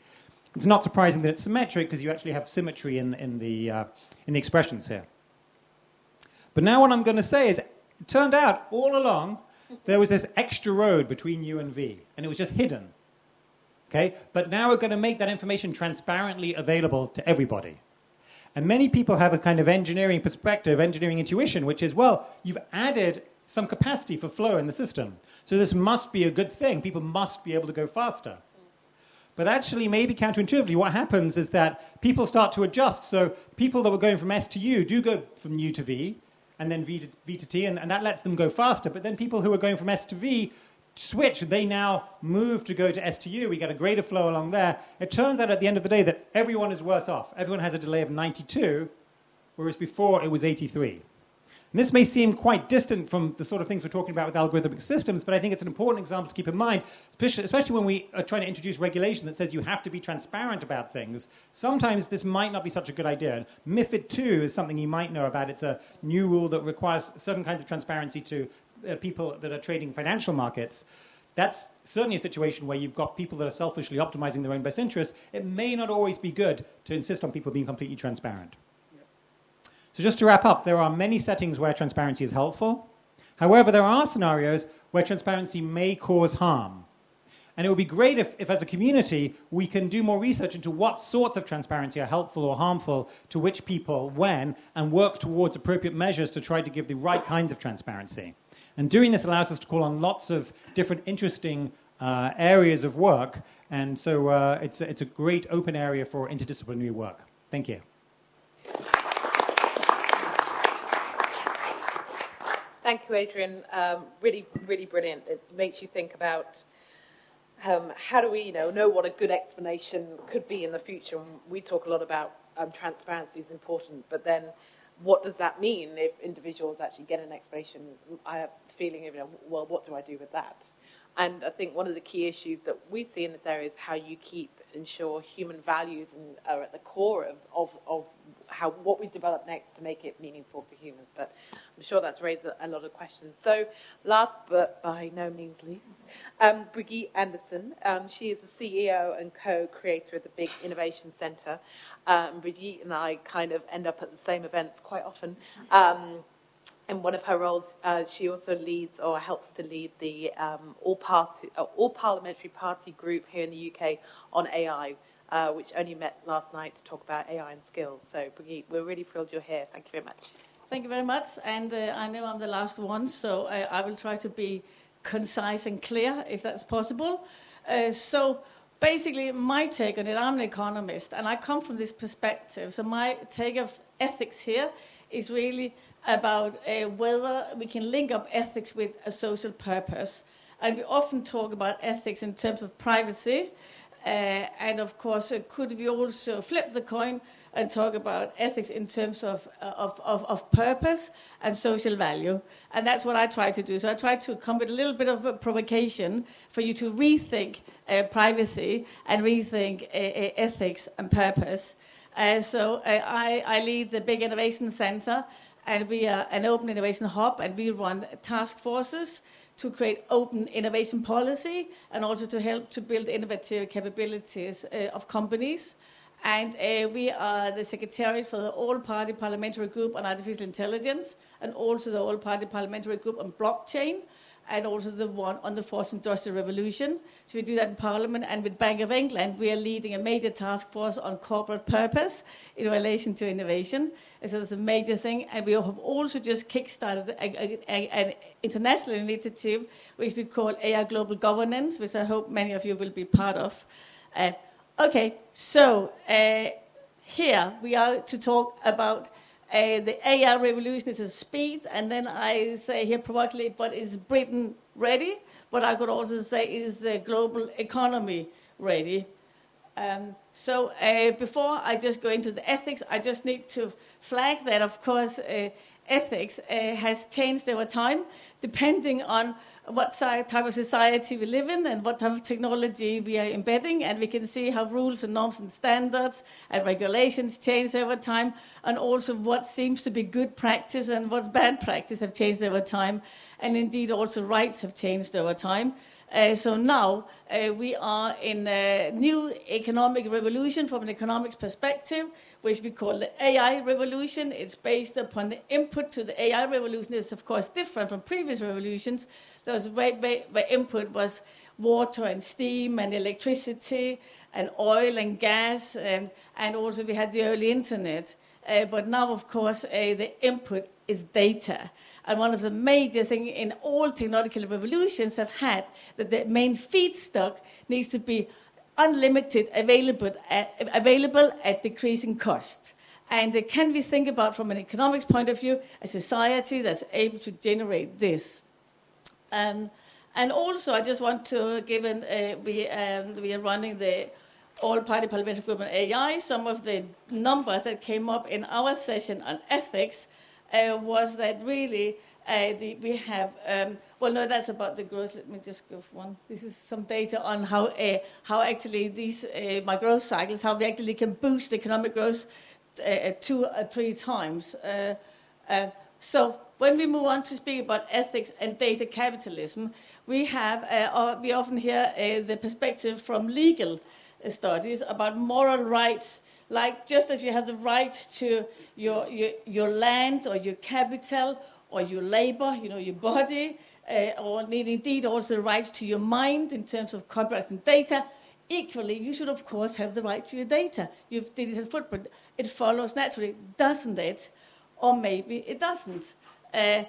It's not surprising that it's symmetric because you actually have symmetry in, in, the, uh, in the expressions here. But now what I'm going to say is, it turned out all along there was this extra road between U and V, and it was just hidden. Okay? But now we're going to make that information transparently available to everybody. And many people have a kind of engineering perspective, engineering intuition, which is, well, you've added some capacity for flow in the system. So this must be a good thing. People must be able to go faster. But actually, maybe counterintuitively, what happens is that people start to adjust. So people that were going from S to U do go from U to V, and then V to, v to T, and, and that lets them go faster. But then people who are going from S to V switch. They now move to go to S to U. We get a greater flow along there. It turns out at the end of the day that everyone is worse off. Everyone has a delay of ninety-two, whereas before it was eighty-three. And this may seem quite distant from the sort of things we're talking about with algorithmic systems, but I think it's an important example to keep in mind, especially when we are trying to introduce regulation that says you have to be transparent about things. Sometimes this might not be such a good idea. MiFID two is something you might know about. It's a new rule that requires certain kinds of transparency to uh, people that are trading financial markets. That's certainly a situation where you've got people that are selfishly optimizing their own best interests. It may not always be good to insist on people being completely transparent. So just to wrap up, there are many settings where transparency is helpful. However, there are scenarios where transparency may cause harm. And it would be great if, if, as a community, we can do more research into what sorts of transparency are helpful or harmful to which people, when, and work towards appropriate measures to try to give the right kinds of transparency. And doing this allows us to call on lots of different interesting uh, areas of work. And so uh, it's, a, it's a great open area for interdisciplinary work. Thank you. Thank you, Adrian. Um, really, really brilliant. It makes you think about um, how do we, you know, know what a good explanation could be in the future. And we talk a lot about um, transparency is important, but then what does that mean if individuals actually get an explanation? I have a feeling of, you know, well, what do I do with that? And I think one of the key issues that we see in this area is how you keep, ensure human values and are at the core of, of, of how what we develop next to make it meaningful for humans. But I'm sure that's raised a, a lot of questions. So last but by no means least, um, Brigitte Andersen. Um, she is the C E O and co-creator of the Big Innovation Centre. Um, Brigitte and I kind of end up at the same events quite often. Um, In one of her roles, uh, she also leads or helps to lead the um, all party, uh, all parliamentary party group here in the U K on A I, uh, which only met last night to talk about A I and skills. So, Brigitte, we're really thrilled you're here. Thank you very much. Thank you very much. And uh, I know I'm the last one, so I, I will try to be concise and clear, if that's possible. Uh, so, basically, my take on it, I'm an economist, and I come from this perspective. So, my take of ethics here is really about uh, whether we can link up ethics with a social purpose. And we often talk about ethics in terms of privacy. Uh, and of course, uh, could we also flip the coin and talk about ethics in terms of, uh, of, of, of purpose and social value? And that's what I try to do. So I try to come with a little bit of a provocation for you to rethink uh, privacy and rethink uh, uh, ethics and purpose. Uh, so uh, I, I lead the Big Innovation Centre, and we are an open innovation hub, and we run task forces to create open innovation policy and also to help to build innovative capabilities uh, of companies. And uh, we are the secretariat for the All-Party Parliamentary Group on Artificial Intelligence, and also the All-Party Parliamentary Group on Blockchain, and also the one on the Fourth Industrial Revolution. So we do that in Parliament, and with Bank of England, we are leading a major task force on corporate purpose in relation to innovation. And so that's a major thing. And we have also just kickstarted a, a, an international initiative, which we call A I Global Governance, which I hope many of you will be part of. Uh, okay, so uh, here we are to talk about Uh, the A I revolution is a speed, and then I say here provocatively, but is Britain ready? But I could also say, is the global economy ready? Um, so uh, before I just go into the ethics, I just need to flag that, of course, uh, ethics uh, has changed over time, depending on what type of society we live in and what type of technology we are embedding. And we can see how rules and norms and standards and regulations change over time, and also what seems to be good practice and what's bad practice have changed over time. And indeed, also rights have changed over time. Uh, so now uh, we are in a new economic revolution from an economics perspective, which we call the A I revolution. It's based upon the input to the A I revolution. It's, of course, different from previous revolutions. There was where, where input was water and steam and electricity and oil and gas, and, and also we had the early internet. Uh, but now, of course, uh, the input is data. And one of the major things in all technological revolutions have had that the main feedstock needs to be unlimited, available at, available at decreasing cost. And uh, can we think about, from an economics point of view, a society that's able to generate this? Um, and also, I just want to, given uh, we, um, we are running the All-Party Parliamentary Group on A I, some of the numbers that came up in our session on ethics uh, was that really uh, the, we have, um, well, no, that's about the growth. Let me just go for one. This is some data on how uh, how actually these, uh, my growth cycles, how we actually can boost economic growth uh, two or three times. Uh, uh, so when we move on to speak about ethics and data capitalism, we have, uh, we often hear uh, the perspective from legal studies about moral rights, like just as you have the right to your, your, your land or your capital or your labor, you know, your body, uh, or indeed also the right to your mind in terms of copyrights and data, equally, you should, of course, have the right to your data. You've digital footprint. It follows naturally, doesn't it? Or maybe it doesn't. Uh,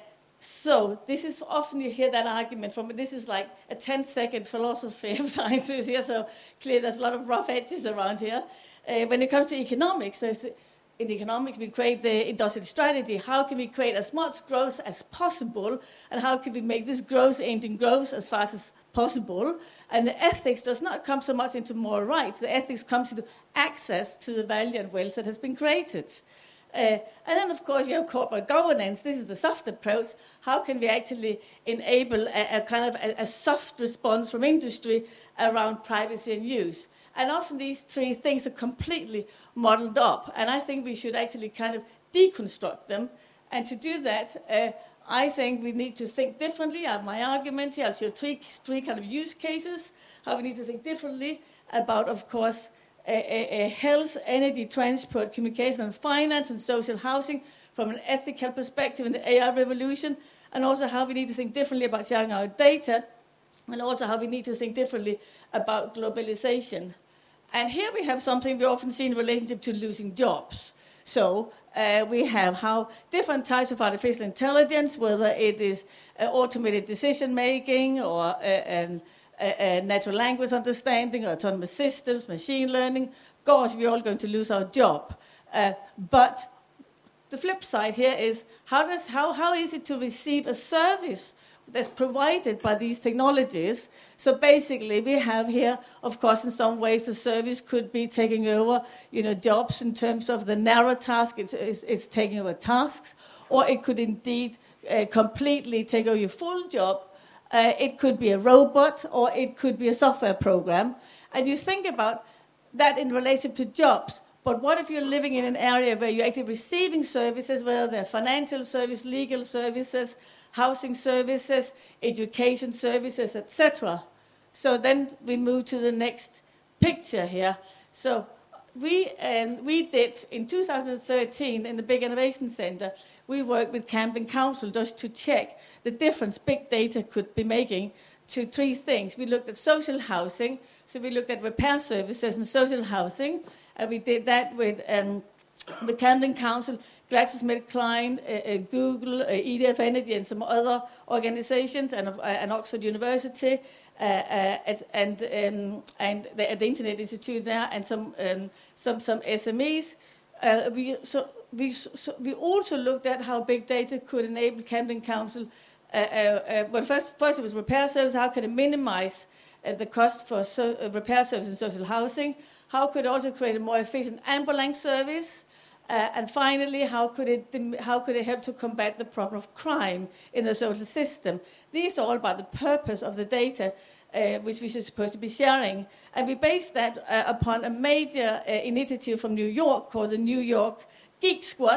So this is often you hear that argument from, this is like a ten-second philosophy of sciences here, so clearly there's a lot of rough edges around here. Uh, when it comes to economics, there's, in economics we create the industrial strategy. How can we create as much growth as possible, and how can we make this growth engine growth as fast as possible? And the ethics does not come so much into moral rights. The ethics comes into access to the value and wealth that has been created. Uh, and then, of course, you have corporate governance. This is the soft approach. How can we actually enable a, a kind of a, a soft response from industry around privacy and use? And often these three things are completely modeled up. And I think we should actually kind of deconstruct them. And to do that, uh, I think we need to think differently. I have my argument here. I'll show three, three kind of use cases, how we need to think differently about, of course, A, a, a health, energy, transport, communication, and finance, and social housing from an ethical perspective in the A I revolution, and also how we need to think differently about sharing our data, and also how we need to think differently about globalization. And here we have something we often see in relationship to losing jobs. So uh, we have how different types of artificial intelligence, whether it is uh, automated decision-making or uh, um, Uh, uh, natural language understanding, autonomous systems, machine learning. Gosh, we're all going to lose our job. Uh, but the flip side here is how, does, how, how is it to receive a service that's provided by these technologies? So basically, we have here, of course, in some ways, the service could be taking over, you know, jobs in terms of the narrow task. It's, it's, it's taking over tasks, or it could indeed uh, completely take over your full job. Uh, it could be a robot, or it could be a software program. And you think about that in relation to jobs. But what if you're living in an area where you're actually receiving services, whether they're financial services, legal services, housing services, education services, et cetera? So then we move to the next picture here. So we, um, we did, in two thousand thirteen, in the Big Innovation Center, we worked with Camden Council just to check the difference big data could be making to three things. We looked at social housing, so we looked at repair services and social housing, and we did that with, um, with Camden Council, GlaxoSmithKline, uh, uh, Google, uh, E D F Energy, and some other organizations, and, uh, and Oxford University, uh, uh, and, um, and the, the Internet Institute there, and some, um, some, some S M Es. Uh, we, so, we, so we also looked at how big data could enable Camden Council. Uh, uh, uh, well, first, first it was repair service. How could it minimize uh, the cost for so, uh, repair service and social housing? How could it also create a more efficient ambulance service? Uh, and finally, how could it how could it help to combat the problem of crime in the social system? These are all about the purpose of the data, uh, which we should supposed to be sharing. And we based that uh, upon a major uh, initiative from New York called the New York Geek Squad.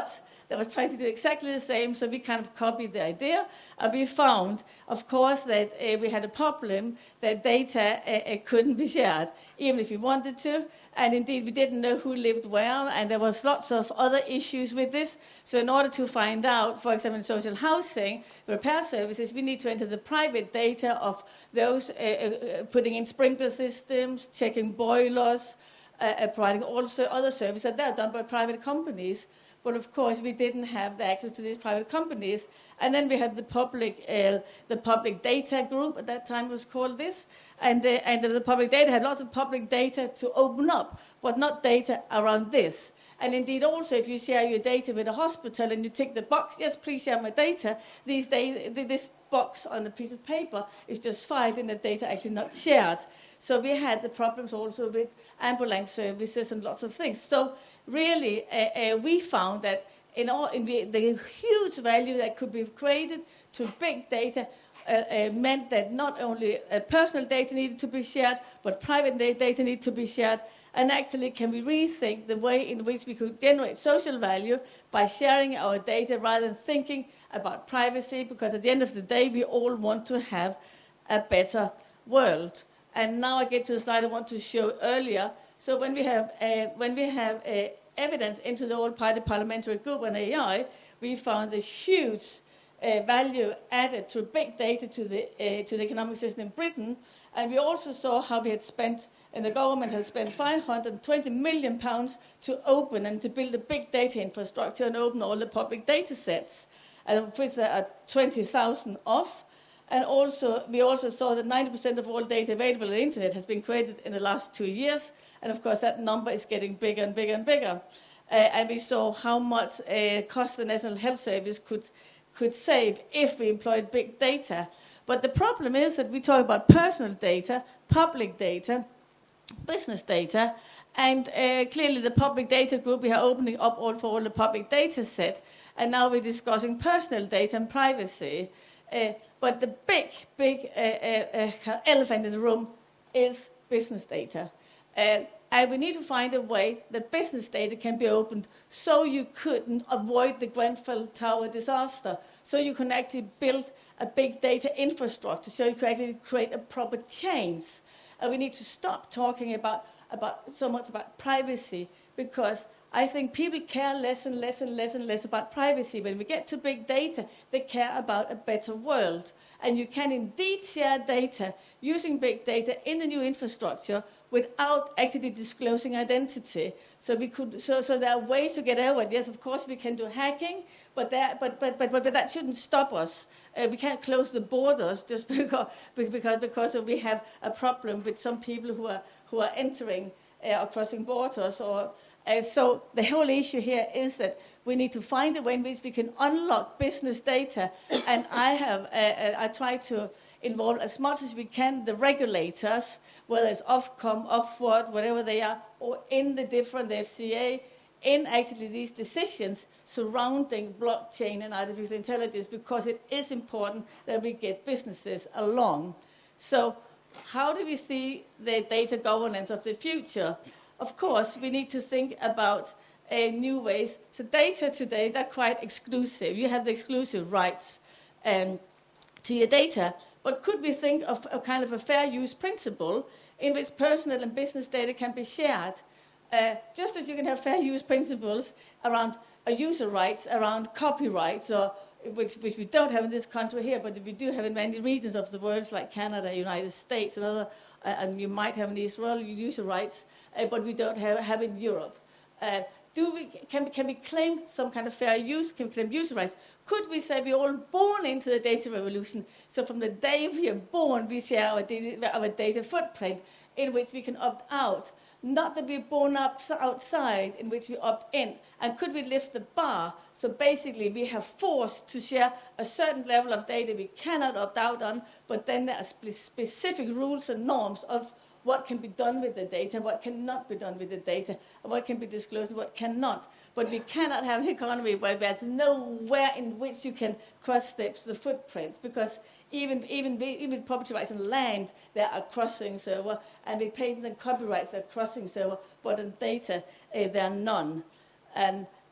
that was trying to do exactly the same, so we kind of copied the idea. And we found, of course, that uh, we had a problem that data uh, uh, couldn't be shared, even if we wanted to. And indeed, we didn't know who lived where, and there was lots of other issues with this. So in order to find out, for example, in social housing, repair services, we need to enter the private data of those uh, uh, putting in sprinkler systems, checking boilers, uh, uh, providing also other services that are done by private companies. But of course, we didn't have the access to these private companies. And then we had the public, uh, the public data group at that time was called this, and the, and the public data had lots of public data to open up, but not data around this. And indeed, also, if you share your data with a hospital and you tick the box, yes, please share my data, these days, this box on a piece of paper is just filed and the data actually not shared. So we had the problems also with ambulance services and lots of things. So really, uh, uh, we found that in all, in the, the huge value that could be created to big data uh, uh, meant that not only uh, personal data needed to be shared, but private data needed to be shared. And actually, can we rethink the way in which we could generate social value by sharing our data rather than thinking about privacy? Because at the end of the day, we all want to have a better world. And now I get to the slide I want to show earlier. So when we have uh, when we have uh, evidence into the all-party parliamentary group on A I, we found a huge uh, value added to big data to the uh, to the economic system in Britain, and we also saw how we had spent, and the government has spent five hundred twenty million pounds to open and to build a big data infrastructure and open all the public data sets, and of which there are twenty thousand of. And also, we also saw that ninety percent of all data available on the internet has been created in the last two years. And of course, that number is getting bigger and bigger and bigger. Uh, and we saw how much uh, cost the National Health Service could, could save if we employed big data. But the problem is that we talk about personal data, public data, business data, and uh, clearly the public data group, we are opening up all for all the public data set. And now we're discussing personal data and privacy. Uh, but the big, big uh, uh, uh, elephant in the room is business data. Uh, and we need to find a way that business data can be opened so you could avoid the Grenfell Tower disaster, so you can actually build a big data infrastructure, so you can actually create a proper change. And we need to stop talking about, about so much about privacy, because I think people care less and less and less and less about privacy. When we get to big data, they care about a better world. And you can indeed share data using big data in the new infrastructure without actually disclosing identity. So we could. So, so there are ways to get over it. Yes, of course, we can do hacking, but, there, but, but, but, but, but that shouldn't stop us. Uh, we can't close the borders just because, because, because we have a problem with some people who are, who are entering uh, or crossing borders. Or Uh, so the whole issue here is that we need to find a way in which we can unlock business data. And I have, uh, I try to involve as much as we can the regulators, whether it's Ofcom, Ofwat, whatever they are, or in the different F C A, in actually these decisions surrounding blockchain and artificial intelligence, because it is important that we get businesses along. So how do we see the data governance of the future? Of course, we need to think about uh, new ways. So data today, they're quite exclusive. You have the exclusive rights um, to your data. But could we think of a kind of a fair use principle in which personal and business data can be shared? Uh, just as you can have fair use principles around uh, user rights, around copyrights, or which, which we don't have in this country here, but we do have in many regions of the world, like Canada, United States, and other, uh, and you might have in Israel user rights, uh, but we don't have, have in Europe. Uh, do we, can, can we claim some kind of fair use? Can we claim user rights? Could we say we're all born into the data revolution, so from the day we are born, we share our data, our data footprint, in which we can opt out? Not that we're born up outside, in which we opt in. And could we lift the bar? So basically, we have forced to share a certain level of data we cannot opt out on, but then there are spe- specific rules and norms of what can be done with the data, what cannot be done with the data, and what can be disclosed and what cannot. But we cannot have an economy where there's nowhere in which you can cross-step the footprints, because even even even property rights and land, there are crossings over, and with patents and copyrights, there are crossings over, but in data, uh, there are none. And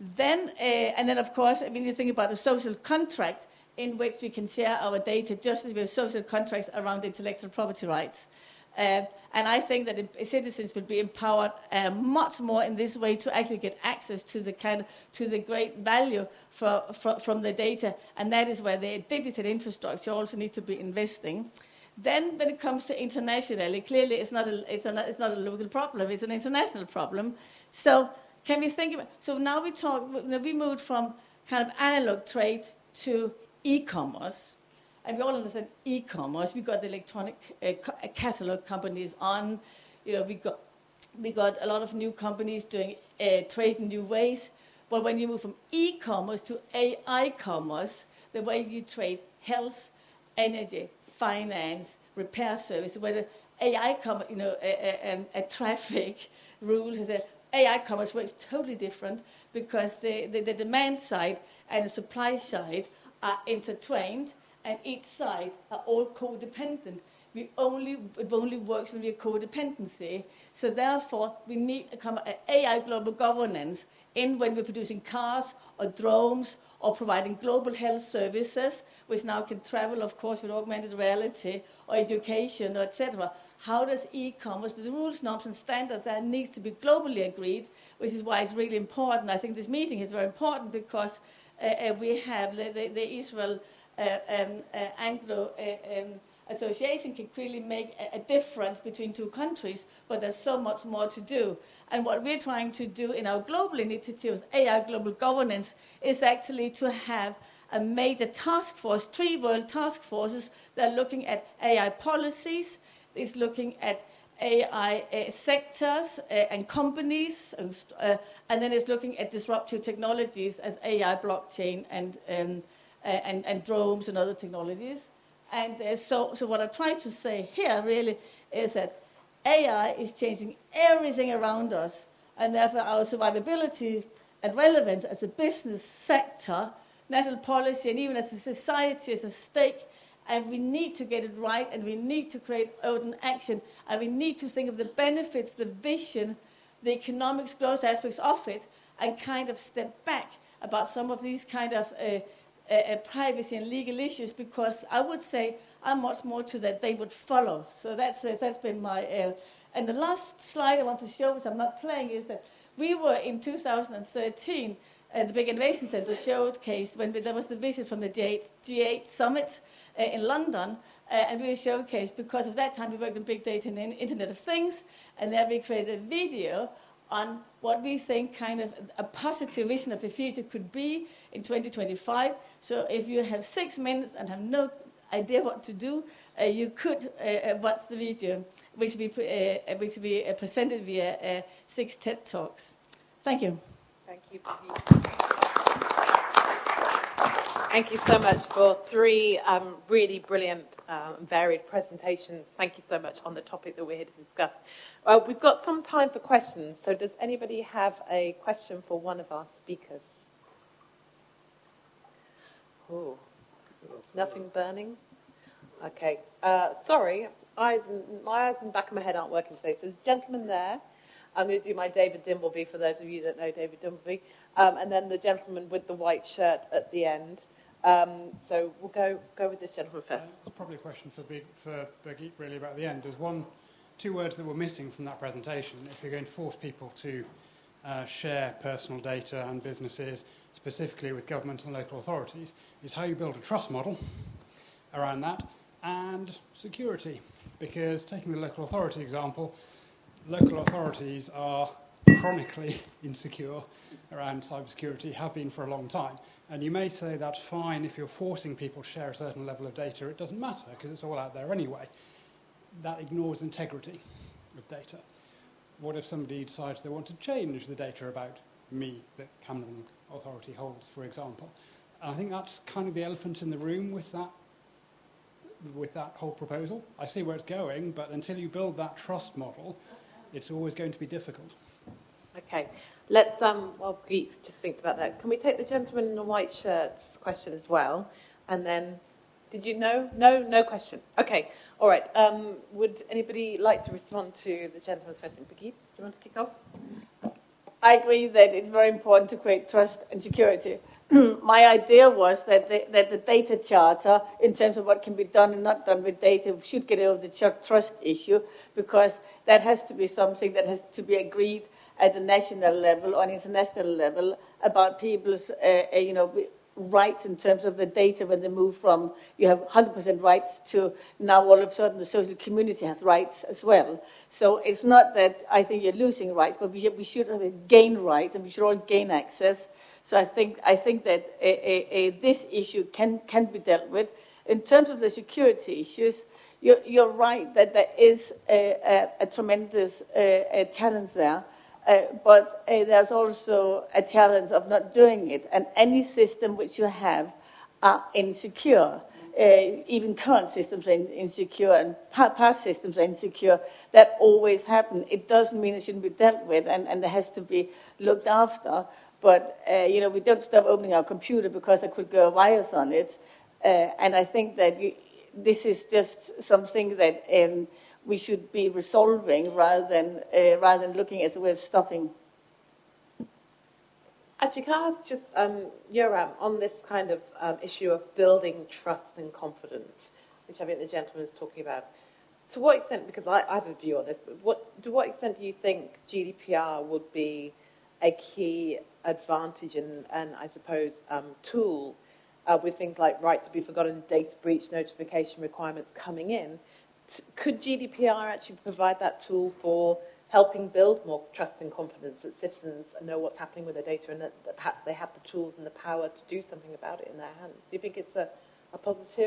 Then, uh, and then, of course, when you think about a social contract in which we can share our data, just as we have social contracts around intellectual property rights. Uh, and I think that citizens will be empowered uh, much more in this way to actually get access to the kind of, to the great value for, for, from the data, and that is where the digital infrastructure also need to be investing. Then, when it comes to internationally, clearly it's not a it's, a, it's not a local problem; it's an international problem. So, can we think about? So now we talk. We moved from kind of analog trade to e-commerce. And we all understand e-commerce. We got the electronic uh, ca- catalog companies on. You know, we got we got a lot of new companies doing uh, trade in new ways. But when you move from e-commerce to A I commerce, the way you trade health, energy, finance, repair service, where the A I commerce, you know, a, a, a traffic rules is that A I commerce works totally different because the, the, the demand side and the supply side are intertwined. And each side are all codependent. We only, it only works when we are codependency. So therefore, we need a kind of A I global governance in when we're producing cars or drones or providing global health services, which now can travel, of course, with augmented reality or education, or et cetera. How does e-commerce, the rules, norms, and standards that needs to be globally agreed, which is why it's really important. I think this meeting is very important because uh, uh, we have the, the, the Israel Uh, um, uh, Anglo uh, um, Association can clearly make a, a difference between two countries, but there's so much more to do. And what we're trying to do in our global initiatives, A I Global Governance, is actually to have a major task force, three world task forces that are looking at A I policies, is looking at A I uh, sectors uh, and companies, and, uh, and then it's looking at disruptive technologies as A I, blockchain, and um, Uh, and, and drones and other technologies. And uh, so, so what I try to say here really is that A I is changing everything around us, and therefore our survivability and relevance as a business sector, national policy, and even as a society is at stake. And we need to get it right, and we need to create urgent action, and we need to think of the benefits, the vision, the economics, growth aspects of it, and kind of step back about some of these kind of uh, Uh, uh, privacy and legal issues, because I would say I'm much more to that they would follow. So that's uh, that's been my. Uh, and the last slide I want to show, which I'm not playing, is that we were in two thousand thirteen at the Big Innovation Centre showcased when we, there was the visit from the G eight summit uh, in London, uh, and we were showcased because of that time we worked on big data and Internet of Things, and there we created a video on what we think kind of a positive vision of the future could be in twenty twenty-five. So if you have six minutes and have no idea what to do, uh, you could uh, watch the video, which will be, uh, which will be uh, presented via uh, six TED Talks. Thank you. Thank you. Thank you so much for three um, really brilliant, um, varied presentations. Thank you so much on the topic that we're here to discuss. Uh, we've got some time for questions, so does anybody have a question for one of our speakers? Oh, nothing burning? Okay. Uh, sorry, eyes and, my eyes and back of my head aren't working today. So there's a gentleman there. I'm going to do my David Dimbleby for those of you that know David Dimbleby. Um, and then the gentleman with the white shirt at the end. Um, so we'll go go with this gentleman first. Uh, it's probably a question for Big, for Birgit really about the end. There's one, two words that were missing from that presentation. If you're going to force people to uh, share personal data and businesses, specifically with government and local authorities, is how you build a trust model around that, and security. Because taking the local authority example, local authorities are chronically insecure around cybersecurity, have been for a long time. And you may say that's fine if you're forcing people to share a certain level of data. It doesn't matter because it's all out there anyway. That ignores integrity of data. What if somebody decides they want to change the data about me that Camden Authority holds, for example? And I think that's kind of the elephant in the room with that, with that whole proposal. I see where it's going, but until you build that trust model, it's always going to be difficult. Okay, let's, um, well, Geet just thinks about that. Can we take the gentleman in the white shirt's question as well? And then, did you know? No, no question. Okay, all right. Um, would anybody like to respond to the gentleman's question? Geet, do you want to kick off? I agree that it's very important to create trust and security. My idea was that the, that the data charter, in terms of what can be done and not done with data, should get over the trust issue, because that has to be something that has to be agreed at the national level or international level about people's, uh, uh, you know, rights in terms of the data when they move from, you have one hundred percent rights to now all of a sudden the social community has rights as well. So it's not that I think you're losing rights, but we, we should gain rights and we should all gain access. So I think I think that a, a, a, this issue can, can be dealt with. In terms of the security issues, you're, you're right that there is a, a, a tremendous uh, a challenge there. Uh, but uh, there's also a challenge of not doing it. And any system which you have are insecure. Uh, even current systems are insecure and past systems are insecure. That always happens. It doesn't mean it shouldn't be dealt with and, and it has to be looked after. But, uh, you know, we don't stop opening our computer because there could go a virus on it. Uh, and I think that you, this is just something that um, we should be resolving rather than, uh, rather than looking as a way of stopping. Actually, can I ask just, um, Yoram, on this kind of um, issue of building trust and confidence, which I think the gentleman is talking about, to what extent, because I, I have a view on this, but what, to what extent do you think G D P R would be a key advantage and, and I suppose, um, tool uh, with things like right to be forgotten, data breach notification requirements coming in? T- could G D P R actually provide that tool for helping build more trust and confidence that citizens know what's happening with their data and that, that perhaps they have the tools and the power to do something about it in their hands? Do you think it's a, a positive?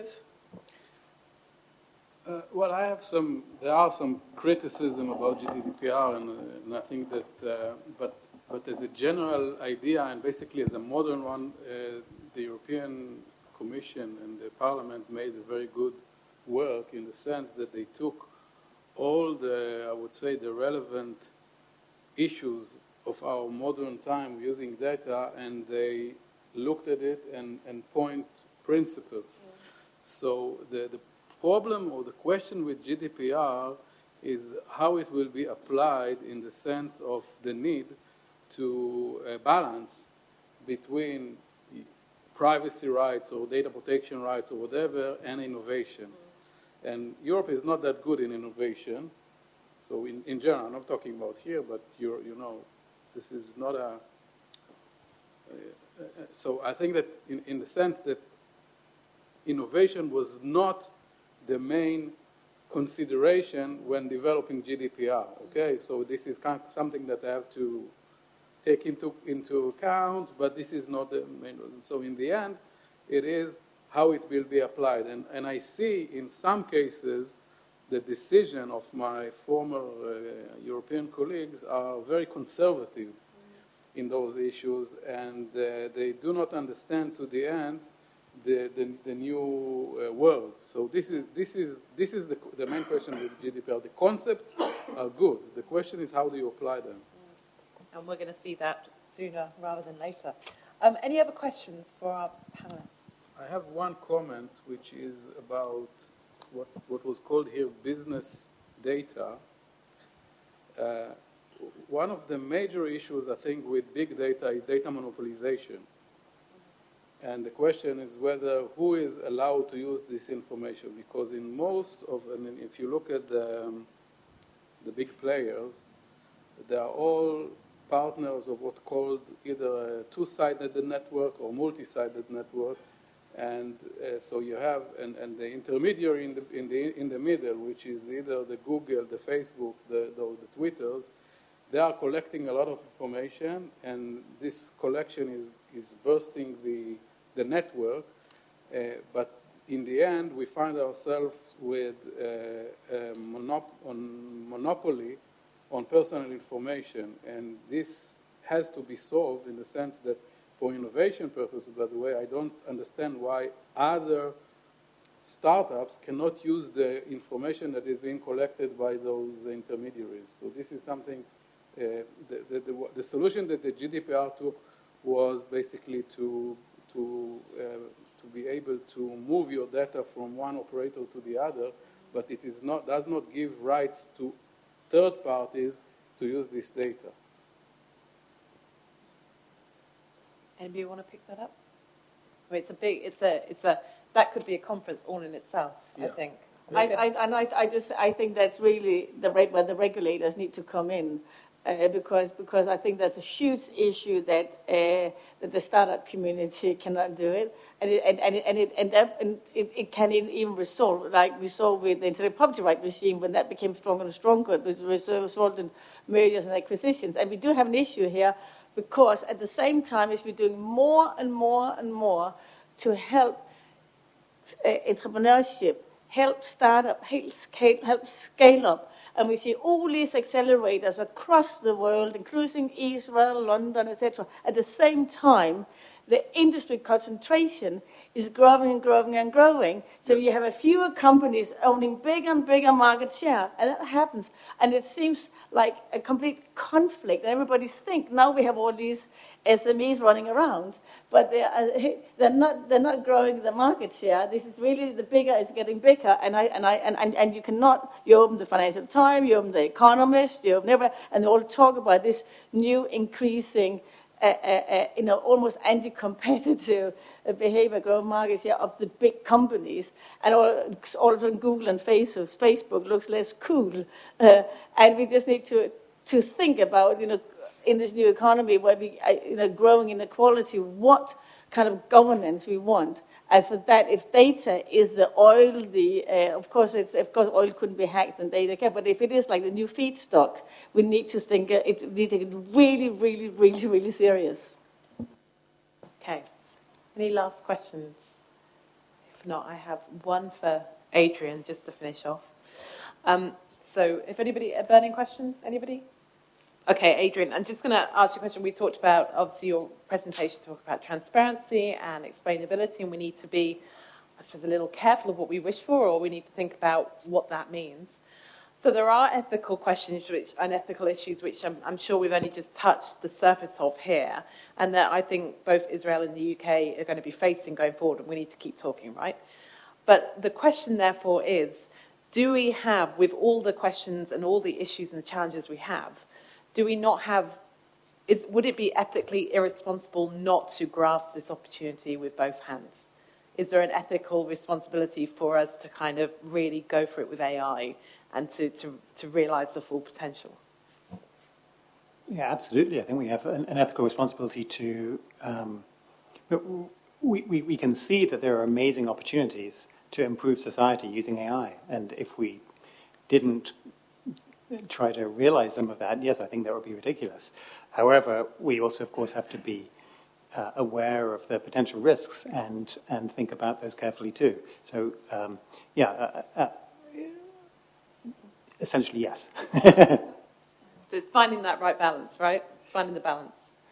Uh, well, I have some, there are some criticism about G D P R, and, uh, and I think that, uh, but, but as a general idea, and basically as a modern one, uh, the European Commission and the Parliament made a very good work in the sense that they took all the, I would say, the relevant issues of our modern time using data, and they looked at it and, and point principles. Yeah. So the, the problem or the question with G D P R is how it will be applied in the sense of the need to uh, balance between privacy rights or data protection rights or whatever and innovation. Mm-hmm. And Europe is not that good in innovation. So in, in general, I'm not talking about here, but you're, you know, this is not a... Uh, uh, so I think that in, in the sense that innovation was not the main consideration when developing G D P R, okay? So this is kind of something that I have to take into, into account, but this is not the main reason. So in the end, it is how it will be applied. And, and I see in some cases the decision of my former uh, European colleagues are very conservative mm-hmm. in those issues, and uh, they do not understand to the end the, the, the new uh, world. So this is, this is, this is the, the main question with G D P R. The concepts are good. The question is how do you apply them? And we're going to see that sooner rather than later. Um, any other questions for our panelists? I have one comment, which is about what, what was called here business data. Uh, one of the major issues, I think, with big data is data monopolization. And the question is whether who is allowed to use this information, because in most of, I mean, if you look at the, um, the big players, they are all partners of what's called either a two-sided network or multi-sided network, and uh, so you have and, and the intermediary in the in the in the middle, which is either the Google, the Facebooks, the, the the Twitters. They are collecting a lot of information, and this collection is is bursting the the network. Uh, but in the end, we find ourselves with uh, a monop- on monopoly on personal information, and this has to be solved in the sense that for innovation purposes, by the way, I don't understand why other startups cannot use the information that is being collected by those intermediaries. So this is something, uh, the, the, the, the solution that the G D P R took was basically to, to, uh, to be able to move your data from one operator to the other, but it is not, does not give rights to third parties to use this data. Anybody want to pick that up? I mean, it's a big, it's a, it's a, that could be a conference all in itself, yeah. I think. I, I, and I, I just, I think that's really the where the regulators need to come in, uh, because because I think that's a huge issue that uh, that the startup community cannot do it, and it, and and it, and it, and, that, and it, it can even result, like we saw with the intellectual property right regime, when that became stronger and stronger, it resulted in mergers and acquisitions, and we do have an issue here, because at the same time as we're doing more and more and more to help uh, entrepreneurship, help startup, help scale, help scale up. And we see all these accelerators across the world, including Israel, London, et cetera. At the same time, the industry concentration is growing and growing and growing. So you have a fewer companies owning bigger and bigger market share, and that happens. And it seems like a complete conflict. Everybody thinks now we have all these S M Es running around, but they are, they're not they're not growing the market share. This is really, the bigger is getting bigger, and I and I and, and, and you cannot. You open the Financial Times, you open the Economist, you open everywhere, and they all talk about this new increasing. Uh, uh, uh, you know, almost anti-competitive uh, behavior, growth market share of the big companies, and all, all of a sudden Google and Facebook, Facebook looks less cool, uh, and we just need to to think about, you know, in this new economy where we, uh, you know, growing inequality, what kind of governance we want. And for that, if data is the oil, the uh, of course, it's of course oil couldn't be hacked and data can. But if it is like the new feedstock, we need to think uh, it. We need to take it really, really, really, really serious. Okay. Any last questions? If not, I have one for Adrian just to finish off. Um, so, if anybody a burning question, anybody? Okay, Adrian, I'm just going to ask you a question. We talked about, obviously, your presentation talked about transparency and explainability, and we need to be, I suppose, a little careful of what we wish for, or we need to think about what that means. So there are ethical questions which, and ethical issues which I'm, I'm sure we've only just touched the surface of here, and that I think both Israel and the U K are going to be facing going forward, and we need to keep talking, right? But the question, therefore, is, do we have, with all the questions and all the issues and challenges we have, do we not have, is, would it be ethically irresponsible not to grasp this opportunity with both hands? Is there an ethical responsibility for us to kind of really go for it with A I and to, to, to realize the full potential? Yeah, absolutely. I think we have an, an ethical responsibility to, um, we, we, we can see that there are amazing opportunities to improve society using A I. And if we didn't try to realize some of that, yes, I think that would be ridiculous. However, we also, of course, have to be uh, aware of the potential risks and and think about those carefully too. So, um, yeah, uh, uh, essentially, yes. So it's finding that right balance, right? It's finding the balance.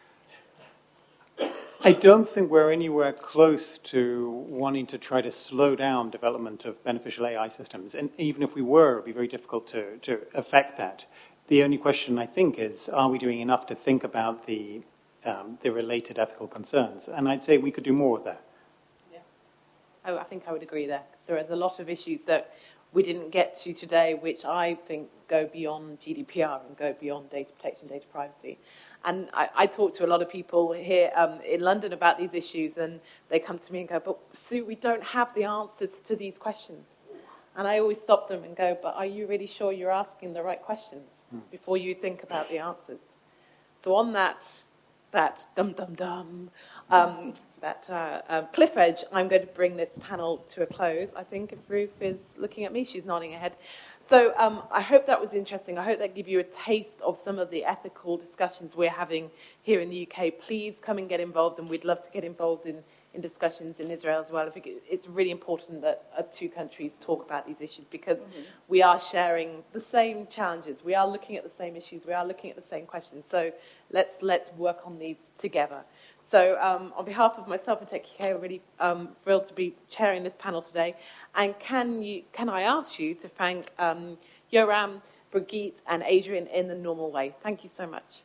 I don't think we're anywhere close to wanting to try to slow down development of beneficial A I systems. And even if we were, it would be very difficult to, to affect that. The only question, I think, is, are we doing enough to think about the, um, the related ethical concerns? And I'd say we could do more with that. Yeah. Oh, I think I would agree there. Because there is a lot of issues that we didn't get to today, which I think go beyond G D P R and go beyond data protection, data privacy. And I, I talk to a lot of people here um, in London about these issues, and they come to me and go, but Sue, we don't have the answers to these questions. And I always stop them and go, but are you really sure you're asking the right questions before you think about the answers? So on that, that dum-dum-dum, um, that uh, uh, cliff edge, I'm going to bring this panel to a close. I think if Ruth is looking at me, she's nodding her head. So um, I hope that was interesting. I hope that gave you a taste of some of the ethical discussions we're having here in the U K. Please come and get involved, and we'd love to get involved in, in discussions in Israel as well. I think it's really important that our two countries talk about these issues, because mm-hmm. we are sharing the same challenges. We are looking at the same issues. We are looking at the same questions. So let's let's work on these together. So um, on behalf of myself and TechUK, I'm really um, thrilled to be chairing this panel today. And can you, can I ask you to thank um, Yoram, Brigitte, and Adrian in the normal way? Thank you so much.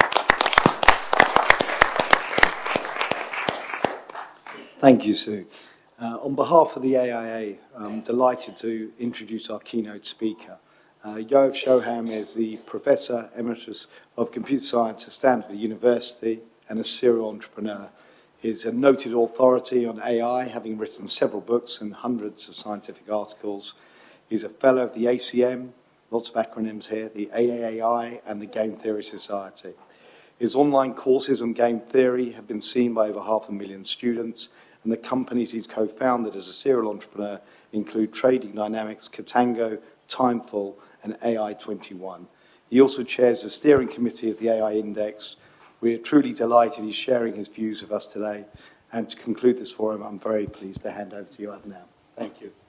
Thank you, Sue. Uh, on behalf of the A I A, I'm delighted to introduce our keynote speaker. Uh, Yoav Shoham is the Professor Emeritus of Computer Science at Stanford University and a serial entrepreneur. is a noted authority on A I, having written several books and hundreds of scientific articles. He's a fellow of the A C M, lots of acronyms here, the A A I and the Game Theory Society. His online courses on game theory have been seen by over half a million students, and the companies he's co-founded as a serial entrepreneur include Trading Dynamics, Katango, Timeful, and A I twenty-one. He also chairs the steering committee of the A I Index. We're truly delighted he's sharing his views with us today. And to conclude this forum, I'm very pleased to hand over to you now. Thank you.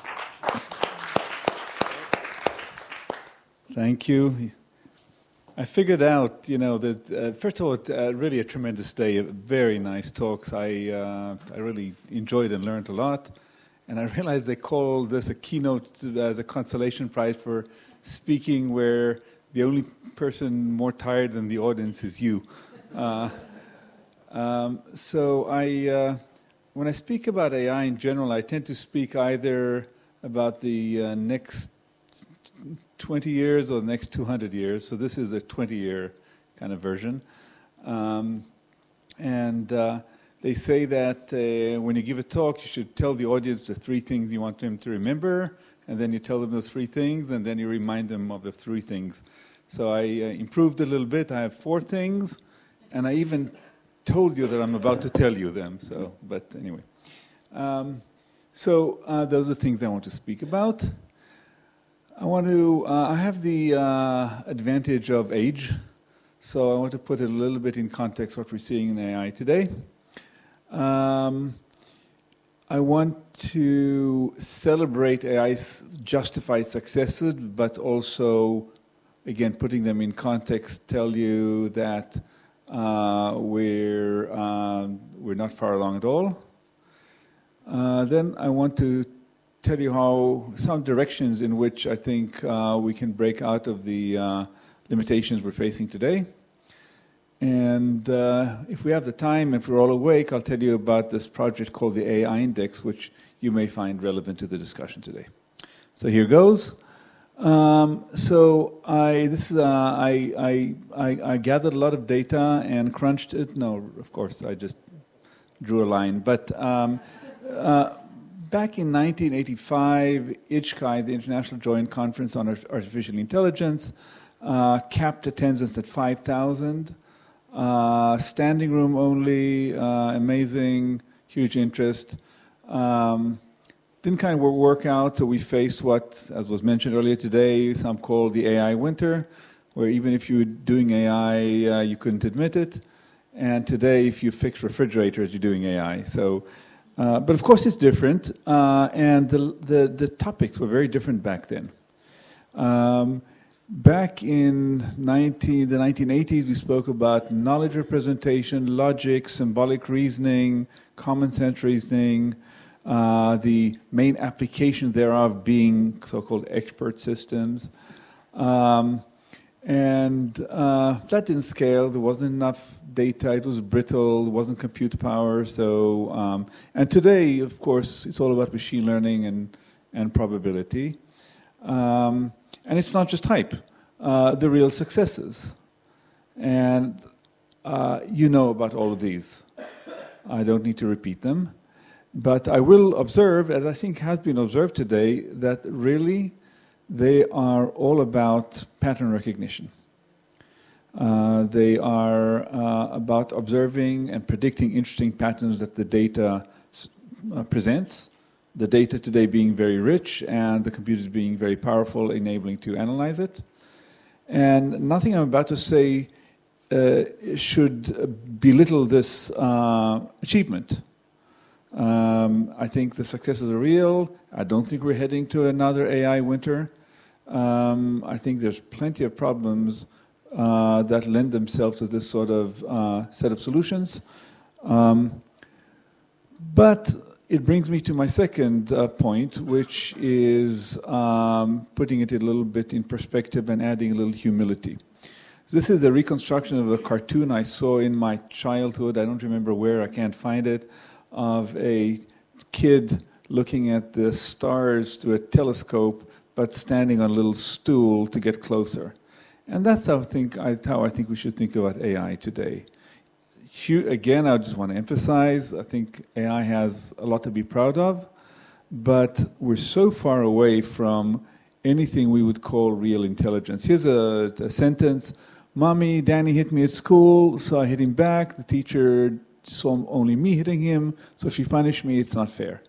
Thank you. I figured out, you know, that uh, first of all, uh, really a tremendous day, very nice talks. I uh, I really enjoyed and learned a lot, and I realized they call this a keynote as a consolation prize for speaking where the only person more tired than the audience is you. Uh, um, so I, uh, when I speak about A I in general, I tend to speak either about the uh, next twenty years or the next two hundred years. So this is a twenty-year kind of version. Um, and uh, they say that uh, when you give a talk, you should tell the audience the three things you want them to remember, and then you tell them those three things, and then you remind them of the three things. So I uh, improved a little bit. I have four things, and I even told you that I'm about to tell you them. So, but anyway. Um, so uh, those are things I want to speak about. I want to, uh, I have the uh, advantage of age, so I want to put it a little bit in context what we're seeing in A I today. Um, I want to celebrate A I's justified successes, but also, again, putting them in context, tell you that uh, we're, um, we're not far along at all. Uh, then I want to tell you how some directions in which I think uh, we can break out of the uh, limitations we're facing today. And uh, if we have the time, if we're all awake, I'll tell you about this project called the A I Index, which you may find relevant to the discussion today. So here goes. Um, so I this is uh, I, I I I gathered a lot of data and crunched it. No, of course I just drew a line, but. Um, uh, Back in nineteen eighty-five, I J C A I, the International Joint Conference on Artificial Intelligence, uh, capped attendance at five thousand. Uh, standing room only, uh, amazing, huge interest. Um, didn't kind of work out, so we faced what, as was mentioned earlier today, some call the A I winter, where even if you were doing A I, uh, you couldn't admit it. And today, if you fix refrigerators, you're doing A I. So. Uh, but of course it's different, uh, and the, the, the topics were very different back then. Um, back in nineteen, the nineteen eighties, we spoke about knowledge representation, logic, symbolic reasoning, common sense reasoning, uh, the main application thereof being so-called expert systems. Um, and uh, that didn't scale. There wasn't enough data. It was brittle. There wasn't compute power. So, um, and today, of course, it's all about machine learning and and probability. Um, and it's not just hype. Uh, the real successes, and uh, you know about all of these. I don't need to repeat them, but I will observe, as I think has been observed today, that really. They are all about pattern recognition. Uh, they are uh, about observing and predicting interesting patterns that the data uh, presents. The data today being very rich and the computers being very powerful, enabling to analyze it. And nothing I'm about to say uh, should belittle this uh, achievement. Um, I think the successes are real. I don't think we're heading to another A I winter. Um, I think there's plenty of problems uh, that lend themselves to this sort of uh, set of solutions. Um, but it brings me to my second uh, point, which is um, putting it a little bit in perspective and adding a little humility. This is a reconstruction of a cartoon I saw in my childhood. I don't remember where, I can't find it, of a kid looking at the stars through a telescope, but standing on a little stool to get closer. And that's how I think, I, how I think we should think about A I today. again, I just want to emphasize, I think A I has a lot to be proud of, but we're so far away from anything we would call real intelligence. Here's a, a sentence. Mommy, Danny hit me at school, so I hit him back. The teacher saw only me hitting him, so she punished me. It's not fair.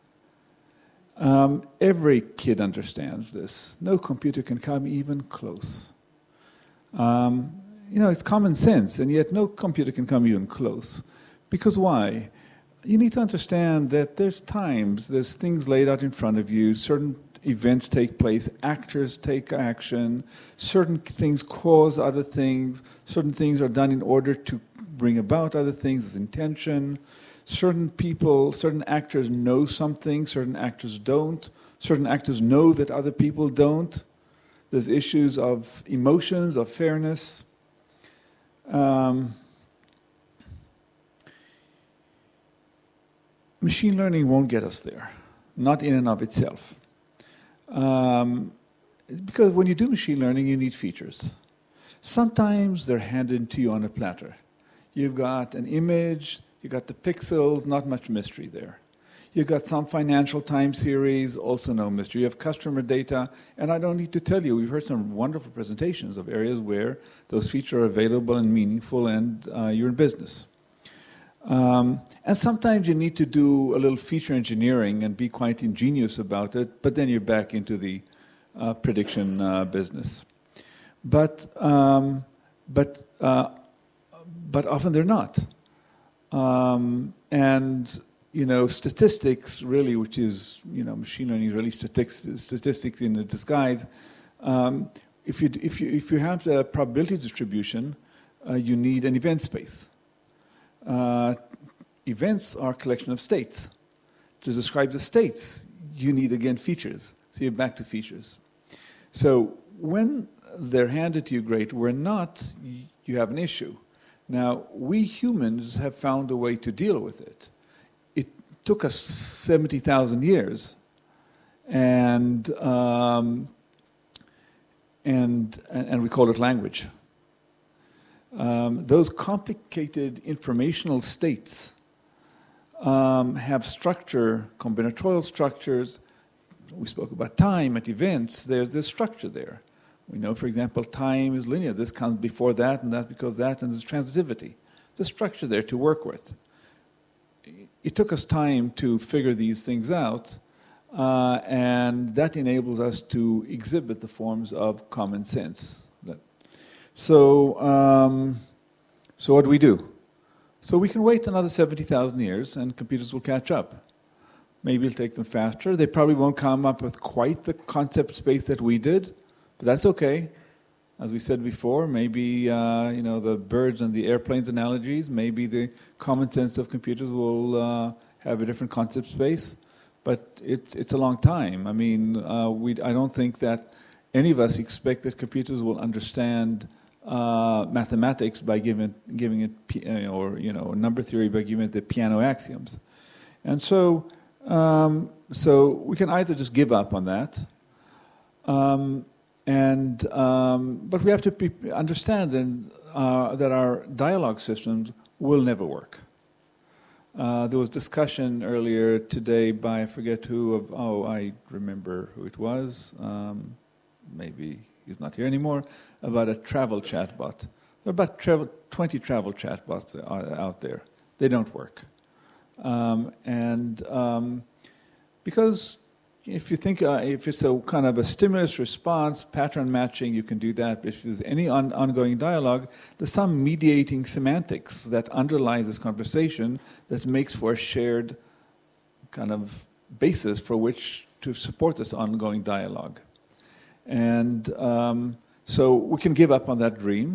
Um, every kid understands this. No computer can come even close. Um, you know, it's common sense, and yet no computer can come even close. Because why? You need to understand that there's times, there's things laid out in front of you, certain events take place, actors take action, certain things cause other things, certain things are done in order to bring about other things, there's intention. Certain people, certain actors know something, certain actors don't. Certain actors know that other people don't. There's issues of emotions, of fairness. Um, machine learning won't get us there, not in and of itself. Um, because when you do machine learning, you need features. Sometimes they're handed to you on a platter. You've got an image, you've got the pixels, not much mystery there. You've got some financial time series, also no mystery. You have customer data, and I don't need to tell you, we've heard some wonderful presentations of areas where those features are available and meaningful, and uh, you're in business. Um, and sometimes you need to do a little feature engineering and be quite ingenious about it, but then you're back into the uh, prediction uh, business. But um, but uh, but often they're not. Um, and you know, statistics really, which is you know, machine learning is really statistics, statistics in a disguise. Um, if you if you if you have the probability distribution, uh, you need an event space. Uh, events are a collection of states. To describe the states, you need, again, features. So you're back to features. So when they're handed to you, great. We're not, you have an issue. Now, we humans have found a way to deal with it. It took us seventy thousand years. And, um, and, and we call it language. Um, those complicated informational states um, have structure, combinatorial structures. We spoke about time at events. There's this structure there. We know, for example, time is linear. This comes before that, and that because that, and there's transitivity. There's structure there to work with. It took us time to figure these things out, uh, and that enables us to exhibit the forms of common sense. So, um, so what do we do? So we can wait another seventy thousand years and computers will catch up. Maybe it'll take them faster. They probably won't come up with quite the concept space that we did, but that's okay. As we said before, maybe uh, you know, the birds and the airplanes analogies, maybe the common sense of computers will uh, have a different concept space, but it's it's a long time. I mean, uh, we I don't think that any of us expect that computers will understand Uh, mathematics by giving giving it, uh, or you know, number theory by giving it the piano axioms, and so um, so we can either just give up on that, um, and um, but we have to be, understand and, uh, that our dialogue systems will never work. Uh, there was discussion earlier today by I forget who of oh I remember who it was um, maybe. He's not here anymore, about a travel chatbot. There are about travel, twenty travel chatbots out there. They don't work. Um, and um, because if you think, uh, if it's a kind of a stimulus response, pattern matching, you can do that. But if there's any on, ongoing dialogue, there's some mediating semantics that underlies this conversation that makes for a shared kind of basis for which to support this ongoing dialogue. And um, so we can give up on that dream.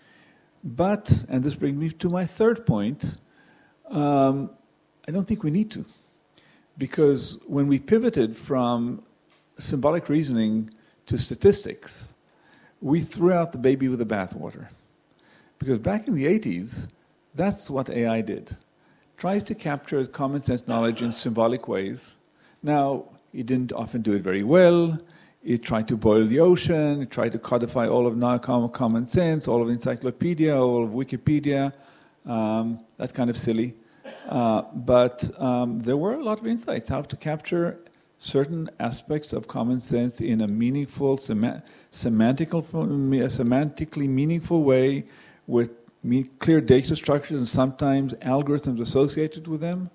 But, and this brings me to my third point, um, I don't think we need to. Because when we pivoted from symbolic reasoning to statistics, we threw out the baby with the bathwater. Because back in the eighties, that's what A I did. Tries to capture common sense knowledge in symbolic ways. Now, it didn't often do it very well. It tried to boil the ocean. It tried to codify all of non-common sense, all of encyclopedia, all of Wikipedia. Um, that's kind of silly. Uh, but um, there were a lot of insights how to capture certain aspects of common sense in a meaningful, sem- semantical, semantically meaningful way with me- clear data structures and sometimes algorithms associated with them.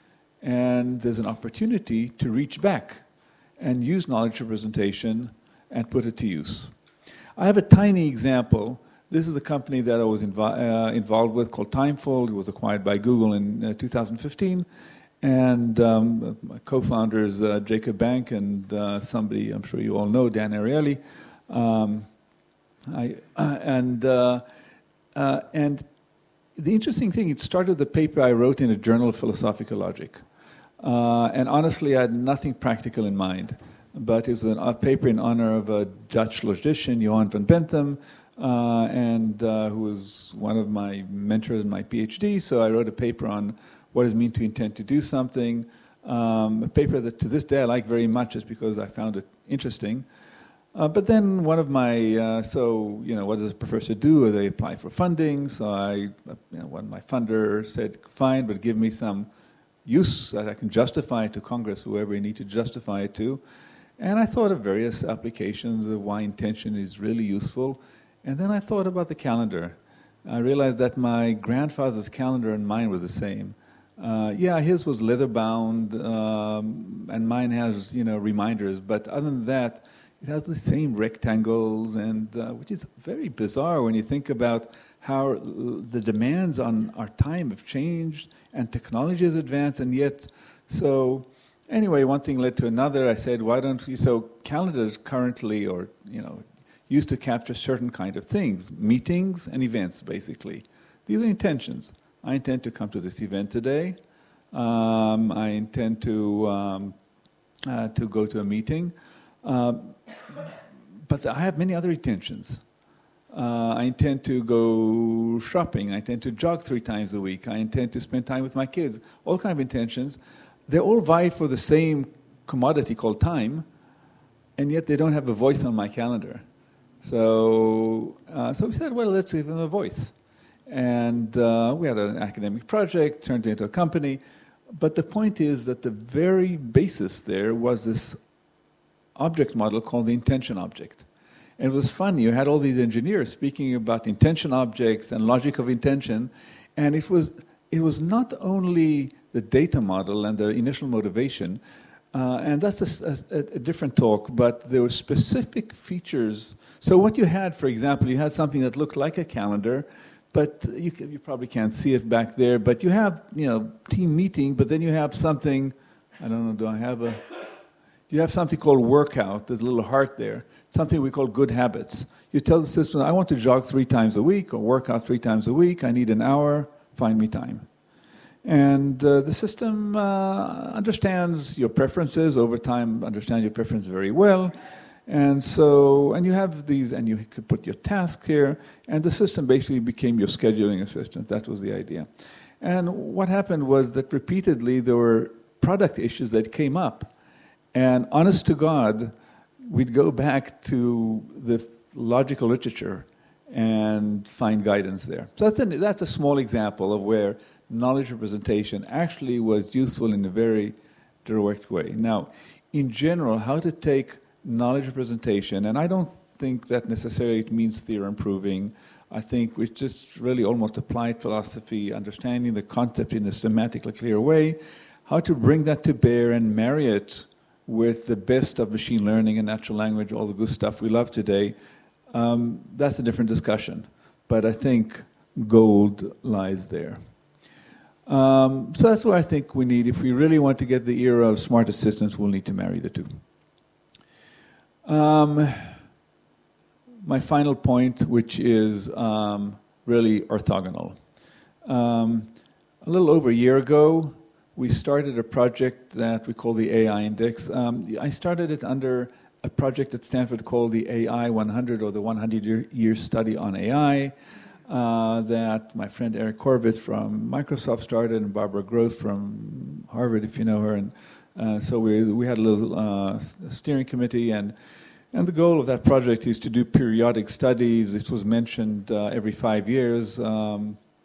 And there's an opportunity to reach back and use knowledge representation and put it to use. I have a tiny example. This is a company that I was invo- uh, involved with called Timefold. It was acquired by Google in uh, two thousand fifteen. And um, my co-founders, uh, Jacob Bank and uh, somebody I'm sure you all know, Dan Ariely. Um, I, uh, and, uh, uh, and the interesting thing, it started with the paper I wrote in a Journal of Philosophical Logic. Uh, and honestly, I had nothing practical in mind. But it was an, a paper in honor of a Dutch logician, Johan van Bentham, uh, and uh, who was one of my mentors in my PhD. So I wrote a paper on what does it mean to intend to do something, um, a paper that to this day I like very much just because I found it interesting. Uh, but then one of my, uh, so, you know, what does a professor do? They apply for funding. So I, you know, one of my funder said, fine, but give me some use that I can justify it to Congress, whoever you need to justify it to. And I thought of various applications of why intention is really useful. And then I thought about the calendar. I realized that my grandfather's calendar and mine were the same. Uh, yeah, his was leather-bound, um, and mine has, you know, reminders. But other than that, it has the same rectangles, and uh, which is very bizarre when you think about how the demands on our time have changed and technology has advanced, and yet, so anyway, one thing led to another. I said, why don't you, so calendars currently, or, you know, used to capture certain kind of things, meetings and events, basically. These are intentions. I intend to come to this event today. Um, I intend to um, uh, to go to a meeting. Um, but I have many other intentions. Uh, I intend to go shopping. I intend to jog three times a week. I intend to spend time with my kids. All kinds of intentions. They all vie for the same commodity called time, and yet they don't have a voice on my calendar. So, uh, so we said, well, let's give them a voice. And uh, we had an academic project, turned it into a company. But the point is that the very basis there was this object model called the intention object. And it was fun. You had all these engineers speaking about intention objects and logic of intention. And it was it was not only the data model and the initial motivation, uh, and that's a, a, a different talk, but there were specific features. So what you had, for example, you had something that looked like a calendar, but you, can, you probably can't see it back there, but you have, you know, team meeting, but then you have something, I don't know, do I have a, you have something called workout, there's a little heart there, something we call good habits. You tell the system, I want to jog three times a week or work out three times a week, I need an hour, find me time. And uh, the system uh, understands your preferences, over time understands your preference very well. And so, and you have these, and you could put your task here, and the system basically became your scheduling assistant. That was the idea. And what happened was that repeatedly there were product issues that came up. And honest to God, we'd go back to the logical literature and find guidance there. So that's a, that's a small example of where knowledge representation actually was useful in a very direct way. Now, in general, how to take knowledge representation, and I don't think that necessarily it means theorem proving. I think it's just really almost applied philosophy, understanding the concept in a semantically clear way, how to bring that to bear and marry it with the best of machine learning and natural language, all the good stuff we love today. Um, that's a different discussion. But I think gold lies there. Um, so that's what I think we need. If we really want to get the era of smart assistants, we'll need to marry the two. Um, my final point, which is um, really orthogonal. Um, a little over a year ago, we started a project that we call the A I Index. Um, I started it under a project at Stanford called the A I one hundred, or the one hundred year study on A I, uh, that my friend Eric Horvitz from Microsoft started, and Barbara Groth from Harvard, if you know her. And uh, so we we had a little uh, steering committee, and and the goal of that project is to do periodic studies. It was mentioned uh, every five years. Um,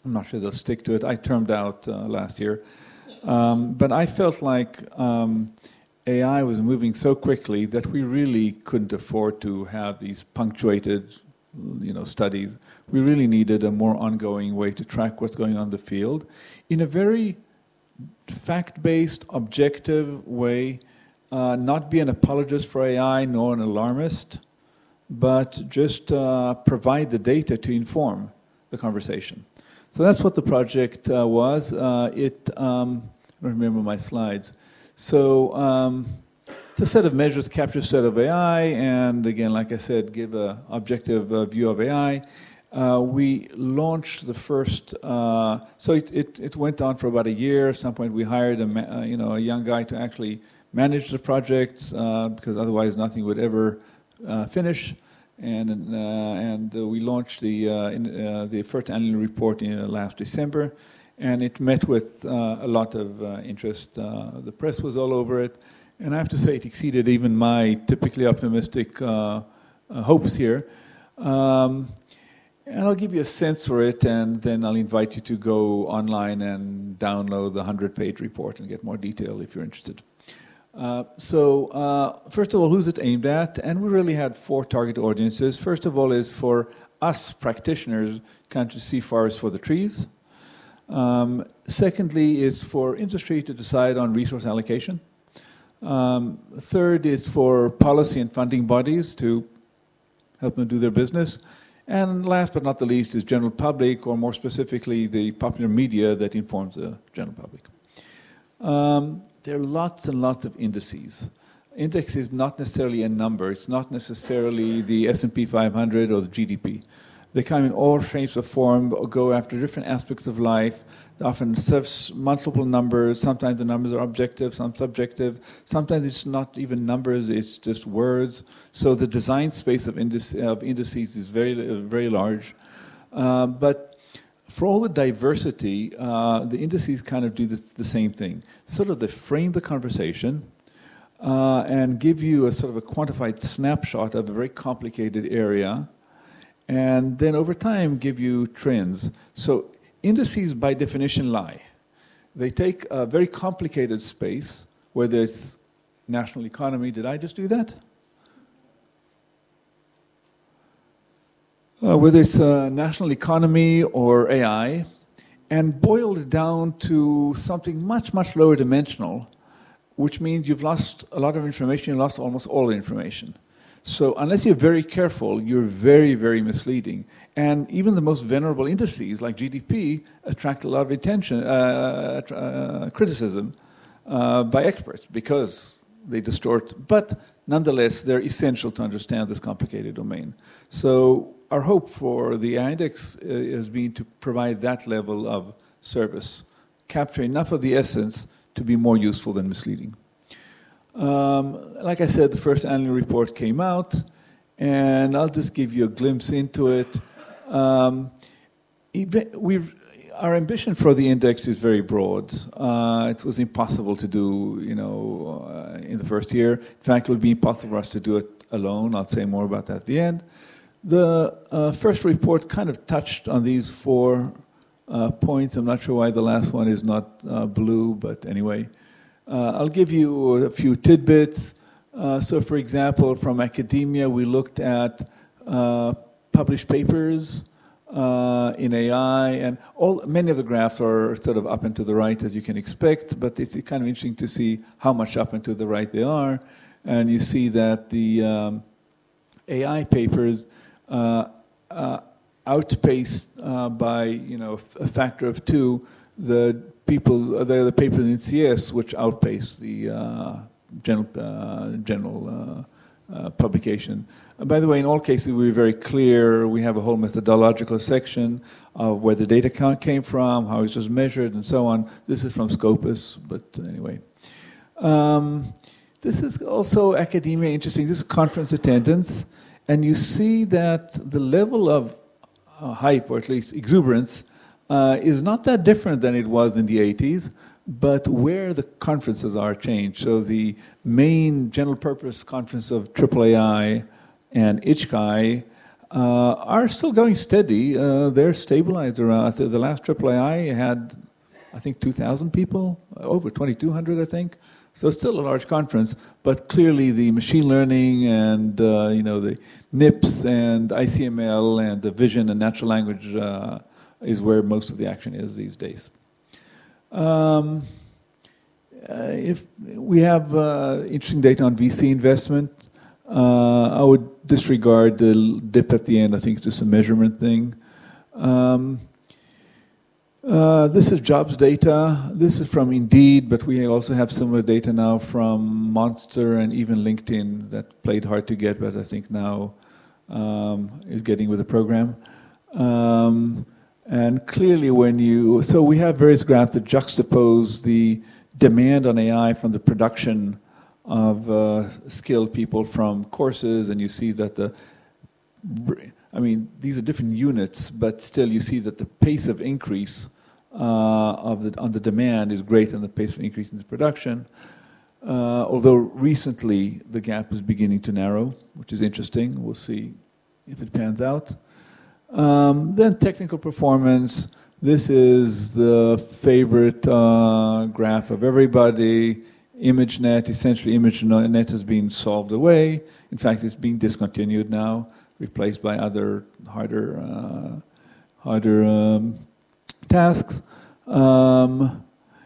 I'm not sure they'll stick to it. I termed out uh, last year. Um, but I felt like um, A I was moving so quickly that we really couldn't afford to have these punctuated, you know, studies. We really needed a more ongoing way to track what's going on in the field in a very fact-based, objective way, uh, not be an apologist for A I nor an alarmist, but just uh, provide the data to inform the conversation. So that's what the project uh, was. Uh, it, um, I don't remember my slides. So um, it's a set of measures, capture a set of A I, and again, like I said, give an objective uh, view of A I. Uh, we launched the first, uh, so it, it, it went on for about a year. At some point, we hired a, ma- uh, you know, a young guy to actually manage the project, uh, because otherwise nothing would ever uh, finish. And uh, and uh, we launched the uh, in, uh, the first annual report in uh, last December, and it met with uh, a lot of uh, interest. Uh, the press was all over it, and I have to say it exceeded even my typically optimistic uh, uh, hopes here. Um, and I'll give you a sense for it, and then I'll invite you to go online and download the hundred-page report and get more detail if you're interested. Uh, so, uh, first of all, who's it aimed at? And we really had four target audiences. First of all is for us practitioners, kind of see forest for the trees. Um, secondly is for industry to decide on resource allocation. Um, third is for policy and funding bodies to help them do their business. And last but not the least is general public, or more specifically, the popular media that informs the general public. Um, There are lots and lots of indices. Index is not necessarily a number. It's not necessarily the S and P five hundred or the G D P. They come in all shapes of form, go after different aspects of life. They often serve multiple numbers. Sometimes the numbers are objective, some subjective. Sometimes it's not even numbers, it's just words. So the design space of, indice, of indices is very, very large. Uh, but for all the diversity, uh, the indices kind of do the, the same thing. Sort of they frame the conversation uh, and give you a sort of a quantified snapshot of a very complicated area, and then over time give you trends. So indices by definition lie. They take a very complicated space, whether it's national economy. Did I just do that? Uh, whether it's uh, national economy or A I, and boiled it down to something much, much lower dimensional, which means you've lost a lot of information, you lost almost all the information. So unless you're very careful, you're very, very misleading. And even the most venerable indices, like G D P, attract a lot of attention, uh, uh, criticism uh, by experts, because they distort. But nonetheless, they're essential to understand this complicated domain. So our hope for the index uh, has been to provide that level of service, capture enough of the essence to be more useful than misleading. Um, like I said, the first annual report came out, and I'll just give you a glimpse into it. Um, we've, our ambition for the index is very broad. Uh, it was impossible to do, you know, uh, in the first year. In fact, it would be impossible for us to do it alone. I'll say more about that at the end. The uh, first report kind of touched on these four uh, points. I'm not sure why the last one is not uh, blue, but anyway. Uh, I'll give you a few tidbits. Uh, so, for example, from academia, we looked at uh, published papers uh, in A I, and all many of the graphs are sort of up and to the right, as you can expect, but it's kind of interesting to see how much up and to the right they are. And you see that the um, A I papers Uh, uh, outpaced uh, by you know a factor of two the people uh, the, the papers in C S, which outpaced the uh, general uh, general uh, uh, publication. Uh, by the way, in all cases, we were very clear. We have a whole methodological section of where the data count came from, how it was measured, and so on. This is from Scopus, but anyway. Um, this is also academia interesting. This is conference attendance. And you see that the level of uh, hype, or at least exuberance, uh, is not that different than it was in the eighties, but where the conferences are changed. So the main general purpose conference of triple A I and I T C C I uh, are still going steady. Uh, they're stabilized around. The last triple A I had, I think, two thousand people, over twenty-two hundred, I think. So it's still a large conference, but clearly the machine learning and uh, you know the N I P S and I C M L and the vision and natural language uh, is where most of the action is these days. Um, uh, if we have uh, interesting data on V C investment, uh, I would disregard the dip at the end. I think it's just a measurement thing. Um, Uh, this is jobs data. This is from Indeed, but we also have similar data now from Monster and even LinkedIn that played hard to get, but I think now um, is getting with the program. Um, and clearly when you... So we have various graphs that juxtapose the demand on A I from the production of uh, skilled people from courses, and you see that the... I mean, these are different units, but still you see that the pace of increase uh, of the, on the demand is greater than the pace of increase in the production. Uh, although recently the gap is beginning to narrow, which is interesting. We'll see if it pans out. Um, then technical performance. This is the favorite uh, graph of everybody. ImageNet, essentially ImageNet has been solved away. In fact, it's being discontinued now, replaced by other harder, uh, harder um, tasks. Um,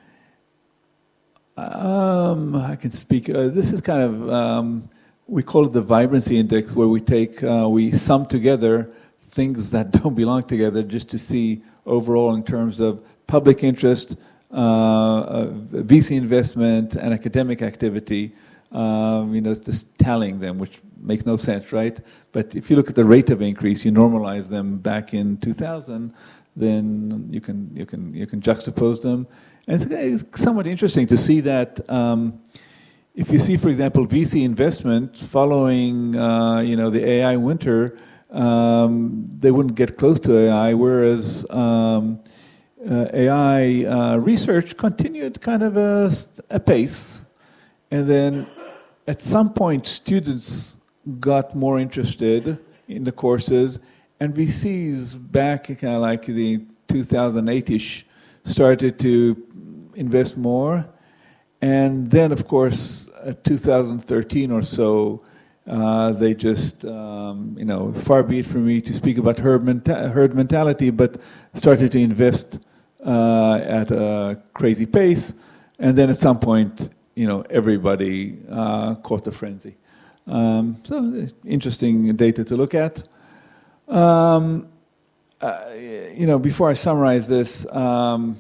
um, I can speak. Uh, this is kind of um, we call it the vibrancy index, where we take uh, we sum together things that don't belong together, just to see overall in terms of public interest, uh, uh, V C investment, and academic activity. Um, you know, just tallying them, which makes no sense, right? But if you look at the rate of increase, you normalize them back in two thousand, then you can you can you can juxtapose them, and it's, it's somewhat interesting to see that. Um, if you see, for example, V C investment following, uh, you know, the A I winter, um, they wouldn't get close to A I, whereas um, uh, A I uh, research continued kind of a, a pace, and then at some point, students got more interested in the courses, and V Cs back kind of like the two thousand eight-ish started to invest more. And then, of course, at two thousand thirteen or so, uh, they just, um, you know, far be it from me to speak about herd, menta- herd mentality, but started to invest uh, at a crazy pace. And then at some point, you know, everybody uh, caught the frenzy. Um, so interesting data to look at. Um, uh, you know, before I summarize this, um,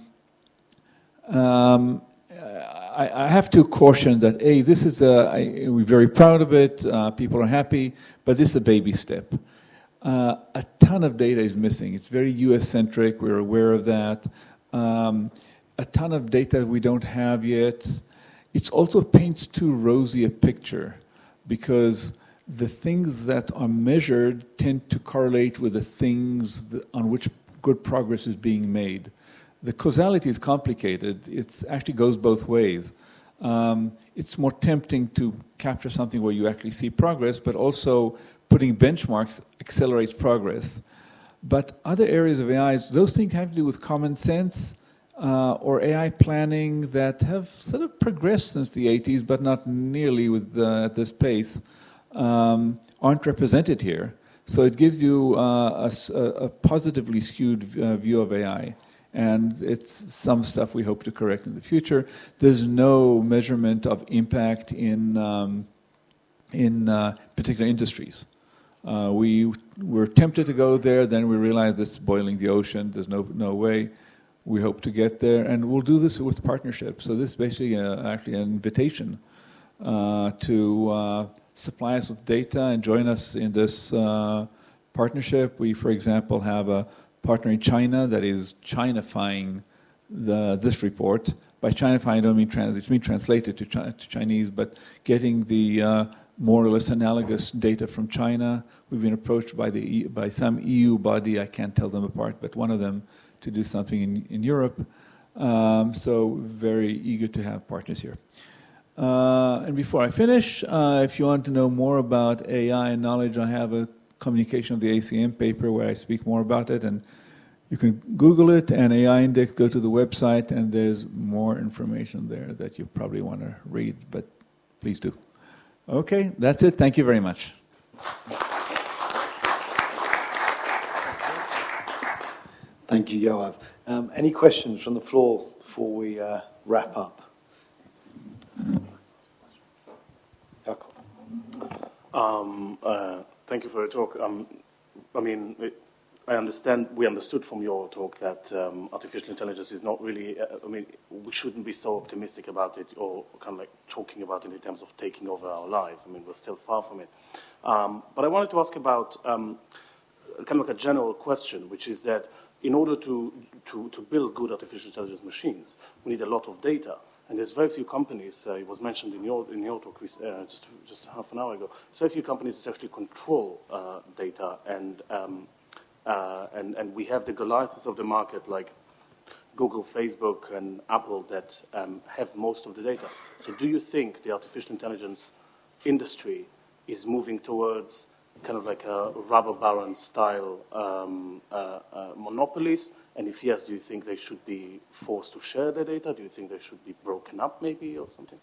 um, I, I have to caution that, A, this is a, I, we're very proud of it, uh, people are happy, but this is a baby step. Uh, a ton of data is missing. It's very U S-centric, we're aware of that. Um, a ton of data we don't have yet. It also paints too rosy a picture, because the things that are measured tend to correlate with the things that, on which good progress is being made. The causality is complicated. It actually goes both ways. Um, it's more tempting to capture something where you actually see progress, but also putting benchmarks accelerates progress. But other areas of A I, those things have to do with common sense, Uh, or A I planning that have sort of progressed since the eighties, but not nearly with uh, at this pace, um, aren't represented here. So it gives you uh, a, a positively skewed uh, view of A I. And it's some stuff we hope to correct in the future. There's no measurement of impact in, um, in uh, particular industries. Uh, we were tempted to go there, then we realized it's boiling the ocean. There's no, no way. We hope to get there, and we'll do this with partnership. So this is basically a, actually an invitation uh, to uh, supply us with data and join us in this uh, partnership. We, for example, have a partner in China that is Chinifying the, this report. By Chinifying, I don't mean trans, it's been translated to, Chi- to Chinese, but getting the uh, more or less analogous data from China. We've been approached by the e- by some E U body, I can't tell them apart, but one of them to do something in, in Europe. Um, so very eager to have partners here. Uh, and before I finish, uh, if you want to know more about A I and knowledge, I have a communication of the A C M paper where I speak more about it. And you can Google it and A I Index, go to the website, and there's more information there that you probably want to read, but please do. Okay, that's it. Thank you very much. Thank you, Yoav. Um, any questions from the floor before we uh, wrap up? Jakob. Um, uh, thank you for your talk. Um, I mean, it, I understand, we understood from your talk that um, artificial intelligence is not really, uh, I mean, we shouldn't be so optimistic about it or kind of like talking about it in terms of taking over our lives. I mean, we're still far from it. Um, but I wanted to ask about um, kind of like a general question, which is that in order to, to, to build good artificial intelligence machines, we need a lot of data. And there's very few companies, uh, it was mentioned in your, in your talk uh, just, just half an hour ago, there's very few companies that actually control uh, data, and, um, uh, and, and we have the Goliaths of the market like Google, Facebook, and Apple that um, have most of the data. So do you think the artificial intelligence industry is moving towards kind of like a rubber baron style um, uh, uh, monopolies? And if yes, do you think they should be forced to share their data? Do you think they should be broken up maybe or something?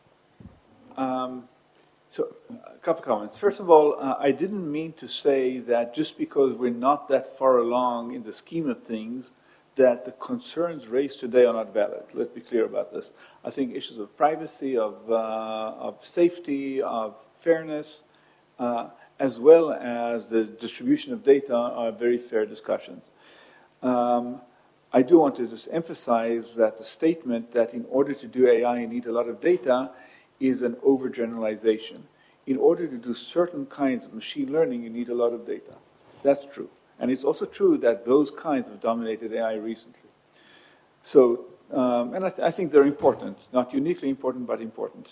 Um, so a couple of comments. First of all, uh, I didn't mean to say that just because we're not that far along in the scheme of things, that the concerns raised today are not valid. Let's be clear about this. I think issues of privacy, of, uh, of safety, of fairness, uh, as well as the distribution of data are very fair discussions. Um, I do want to just emphasize that the statement that in order to do A I you need a lot of data is an overgeneralization. In order to do certain kinds of machine learning, you need a lot of data. That's true. And it's also true that those kinds have dominated A I recently. So, um, and I, th I think they're important, not uniquely important, but important.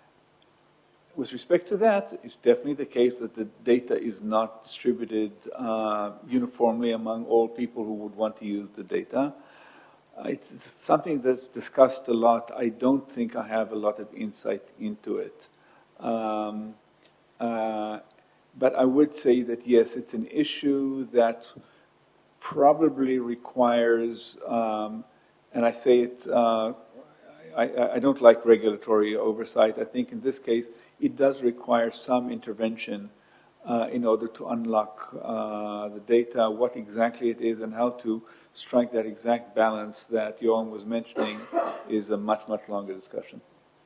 With respect to that, it's definitely the case that the data is not distributed uh, uniformly among all people who would want to use the data. Uh, it's, it's something that's discussed a lot. I don't think I have a lot of insight into it. Um, uh, but I would say that, yes, it's an issue that probably requires, um, and I say it, uh, I, I don't like regulatory oversight. I think in this case, it does require some intervention uh, in order to unlock uh, the data, what exactly it is, and how to strike that exact balance that Johan was mentioning is a much, much longer discussion.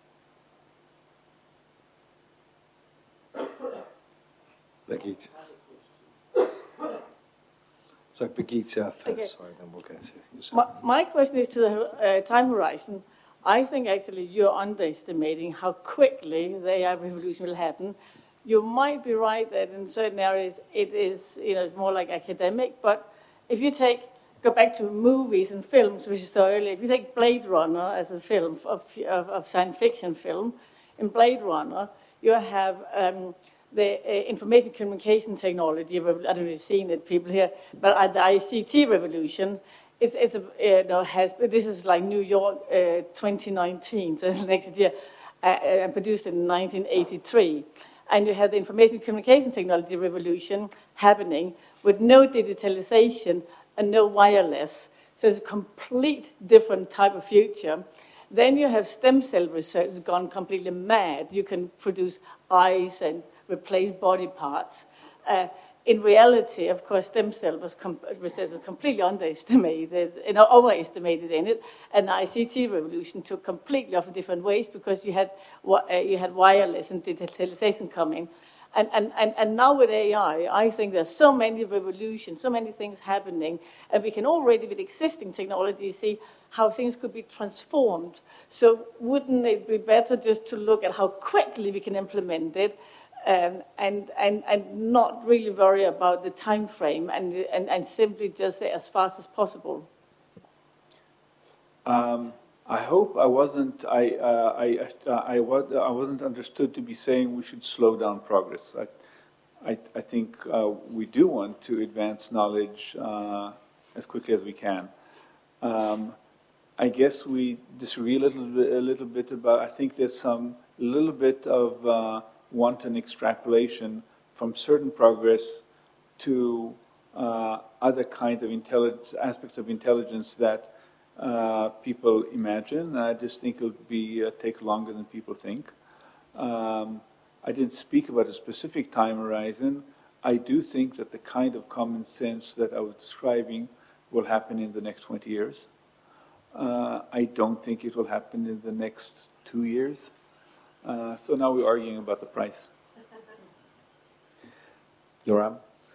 Birgit. So Birgit uh, first, okay. Sorry, then we'll get to yourself. My, my question is to the uh, time horizon. I think actually you're underestimating how quickly the A I revolution will happen. You might be right that in certain areas it is, you know, it's more like academic, but if you take, go back to movies and films, which is so early, if you take Blade Runner as a film, of, of, of science fiction film, in Blade Runner, you have um, the uh, information communication technology, I don't know if you've seen it, people here, but uh, the I C T revolution. It's, it's a, you know, has, this is like New York uh, twenty nineteen, so next year, uh, uh, produced in nineteen eighty-three. And you have the information communication technology revolution happening with no digitalization and no wireless. So it's a complete different type of future. Then you have stem cell research has gone completely mad. You can produce eyes and replace body parts. Uh, In reality, of course, stem cell was com research was completely underestimated, you know, overestimated in it, and the I C T revolution took completely off in different ways because you had uh, you had wireless and digitalization coming, and and and and now with A I, I think there's so many revolutions, so many things happening, and we can already with existing technology see how things could be transformed. So wouldn't it be better just to look at how quickly we can implement it? Um, and, and, and not really worry about the time frame and, and, and simply just say as fast as possible? Um, I hope I wasn't, I, uh, I, uh, I, was, I wasn't understood to be saying we should slow down progress. I, I, I think uh, we do want to advance knowledge uh, as quickly as we can. Um, I guess we disagree a little bit, a little bit about, I think there's some, a little bit of uh, wanton extrapolation from certain progress to uh, other kind of intelligence, aspects of intelligence that uh, people imagine. I just think it would be uh, take longer than people think. Um, I didn't speak about a specific time horizon. I do think that the kind of common sense that I was describing will happen in the next twenty years. Uh, I don't think it will happen in the next two years. Uh, so now we're arguing about the price. Yoram?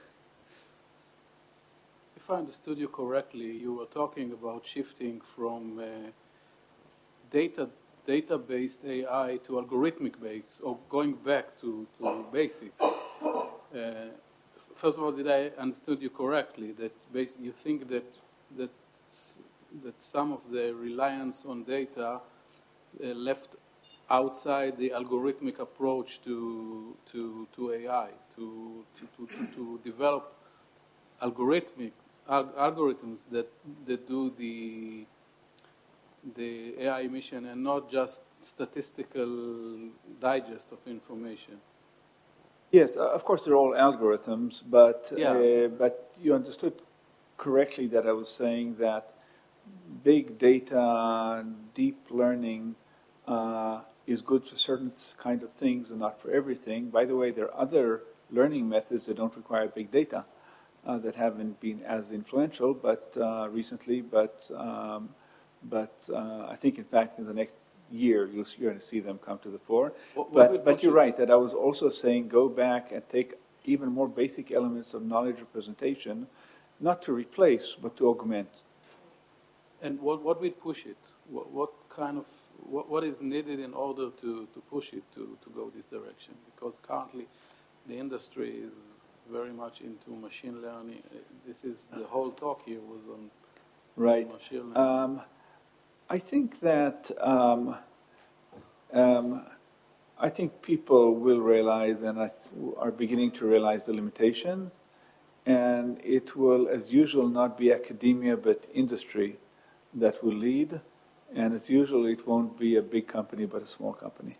If I understood you correctly, you were talking about shifting from uh, data data-based A I to algorithmic-based, or going back to, to basics. Uh, first of all, did I understood you correctly that basically you think that that that some of the reliance on data uh, left outside the algorithmic approach to to to A I to to to, to develop algorithmic al- algorithms that that do the the A I mission and not just statistical digest of information. Yes, uh, of course they're all algorithms, but Yeah. uh, but you understood correctly that I was saying that big data, deep learning uh, is good for certain kind of things and not for everything. By the way, there are other learning methods that don't require big data uh, that haven't been as influential, but uh, recently. But um, but uh, I think, in fact, in the next year, you'll, you're going to see them come to the fore. What, what But, would but push you're it? right that I was also saying go back and take even more basic elements of knowledge representation, not to replace, but to augment. And what what will push it? What, what kind of what, what is needed in order to, to push it to, to go this direction? Because currently, the industry is very much into machine learning. Uh, This is the whole talk here was on Right. machine learning. Um, I think that um, um, I think people will realize, and I th- are beginning to realize the limitation, and it will, as usual, not be academia but industry that will lead, and as usual, it won't be a big company but a small company.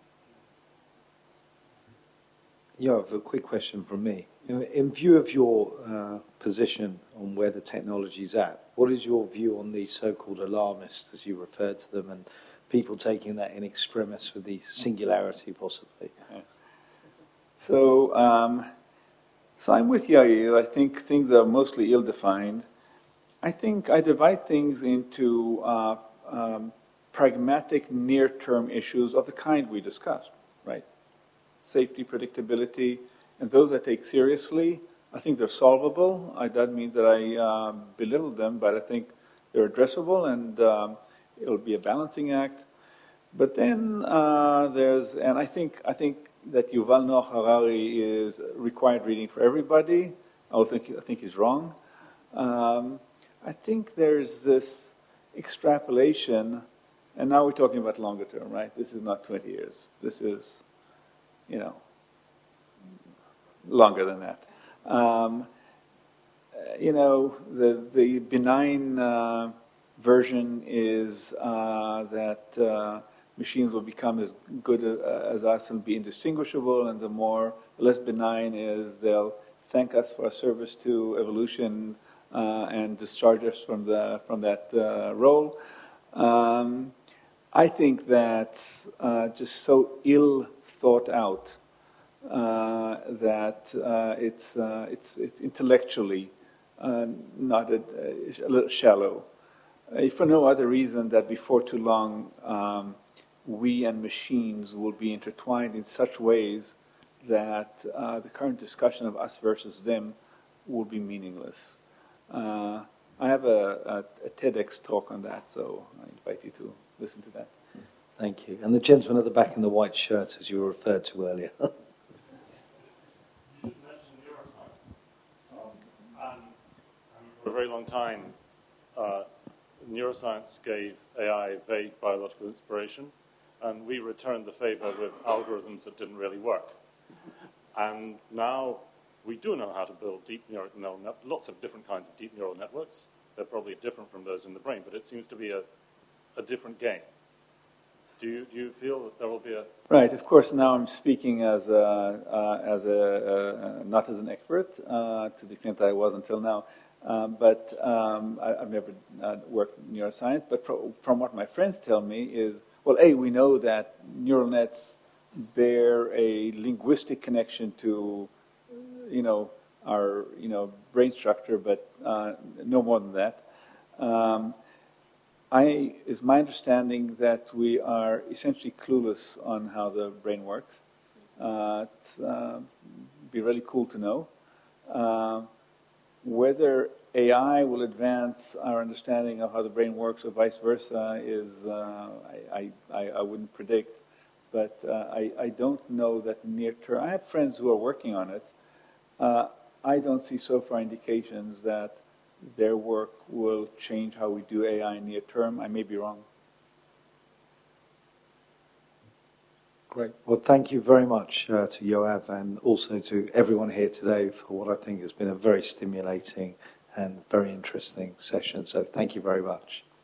Yoav, a quick question from me. In, in view of your uh, position on where the technology is at, what is your view on the so-called alarmists, as you referred to them, and people taking that in extremis with the singularity, possibly? So, um, so I'm with Yair. I think things are mostly ill-defined. I think I divide things into uh, um, pragmatic, near-term issues of the kind we discussed, right? Safety, predictability, and those I take seriously. I think they're solvable. I don't mean that I uh, belittle them, but I think they're addressable, and um, it'll be a balancing act. But then uh, there's, and I think I think that Yuval Noah Harari is required reading for everybody. I think I think he's wrong. Um, I think there's this extrapolation, and now we're talking about longer term, right? This is not twenty years. This is, you know, longer than that. Um, you know, the the benign uh, version is uh, that uh, machines will become as good as us and be indistinguishable, and the more the less benign is they'll thank us for our service to evolution uh, and discharge us from the from that uh, role. Um, I think that's uh, just so ill thought out uh, that uh, it's, uh, it's it's intellectually uh, not a, a little shallow. If for no other reason that before too long um, we and machines will be intertwined in such ways that uh, the current discussion of us versus them will be meaningless. Uh, I have a, a, a TEDx talk on that, so I invite you to listen to that. Thank you. And the gentleman at the back in the white shirt, as you were referred to earlier. You mentioned neuroscience, um, and, and for a very long time, uh, neuroscience gave A I vague biological inspiration, and we returned the favor with algorithms that didn't really work. And now we do know how to build deep neural, neural net, lots of different kinds of deep neural networks. They're probably different from those in the brain, but it seems to be a, a different game. Do you, do you feel that there will be a... Right, of course, now I'm speaking as a, uh, as a, uh, not as an expert, uh, to the extent I was until now, um, but um, I, I've never uh, worked in neuroscience, but from, from what my friends tell me is, well, A, we know that neural nets bear a linguistic connection to, you know, our, you know, brain structure, but uh, no more than that. Um, I, it's my understanding that we are essentially clueless on how the brain works. Uh, it's uh, be really cool to know. Uh, whether A I will advance our understanding of how the brain works or vice versa is, uh, I, I, I wouldn't predict. But uh, I, I don't know that near term. I have friends who are working on it. Uh, I don't see so far indications that their work will change how we do A I near term. I may be wrong. Great. Well, thank you very much uh, to Yoav and also to everyone here today for what I think has been a very stimulating and very interesting session. So thank you very much.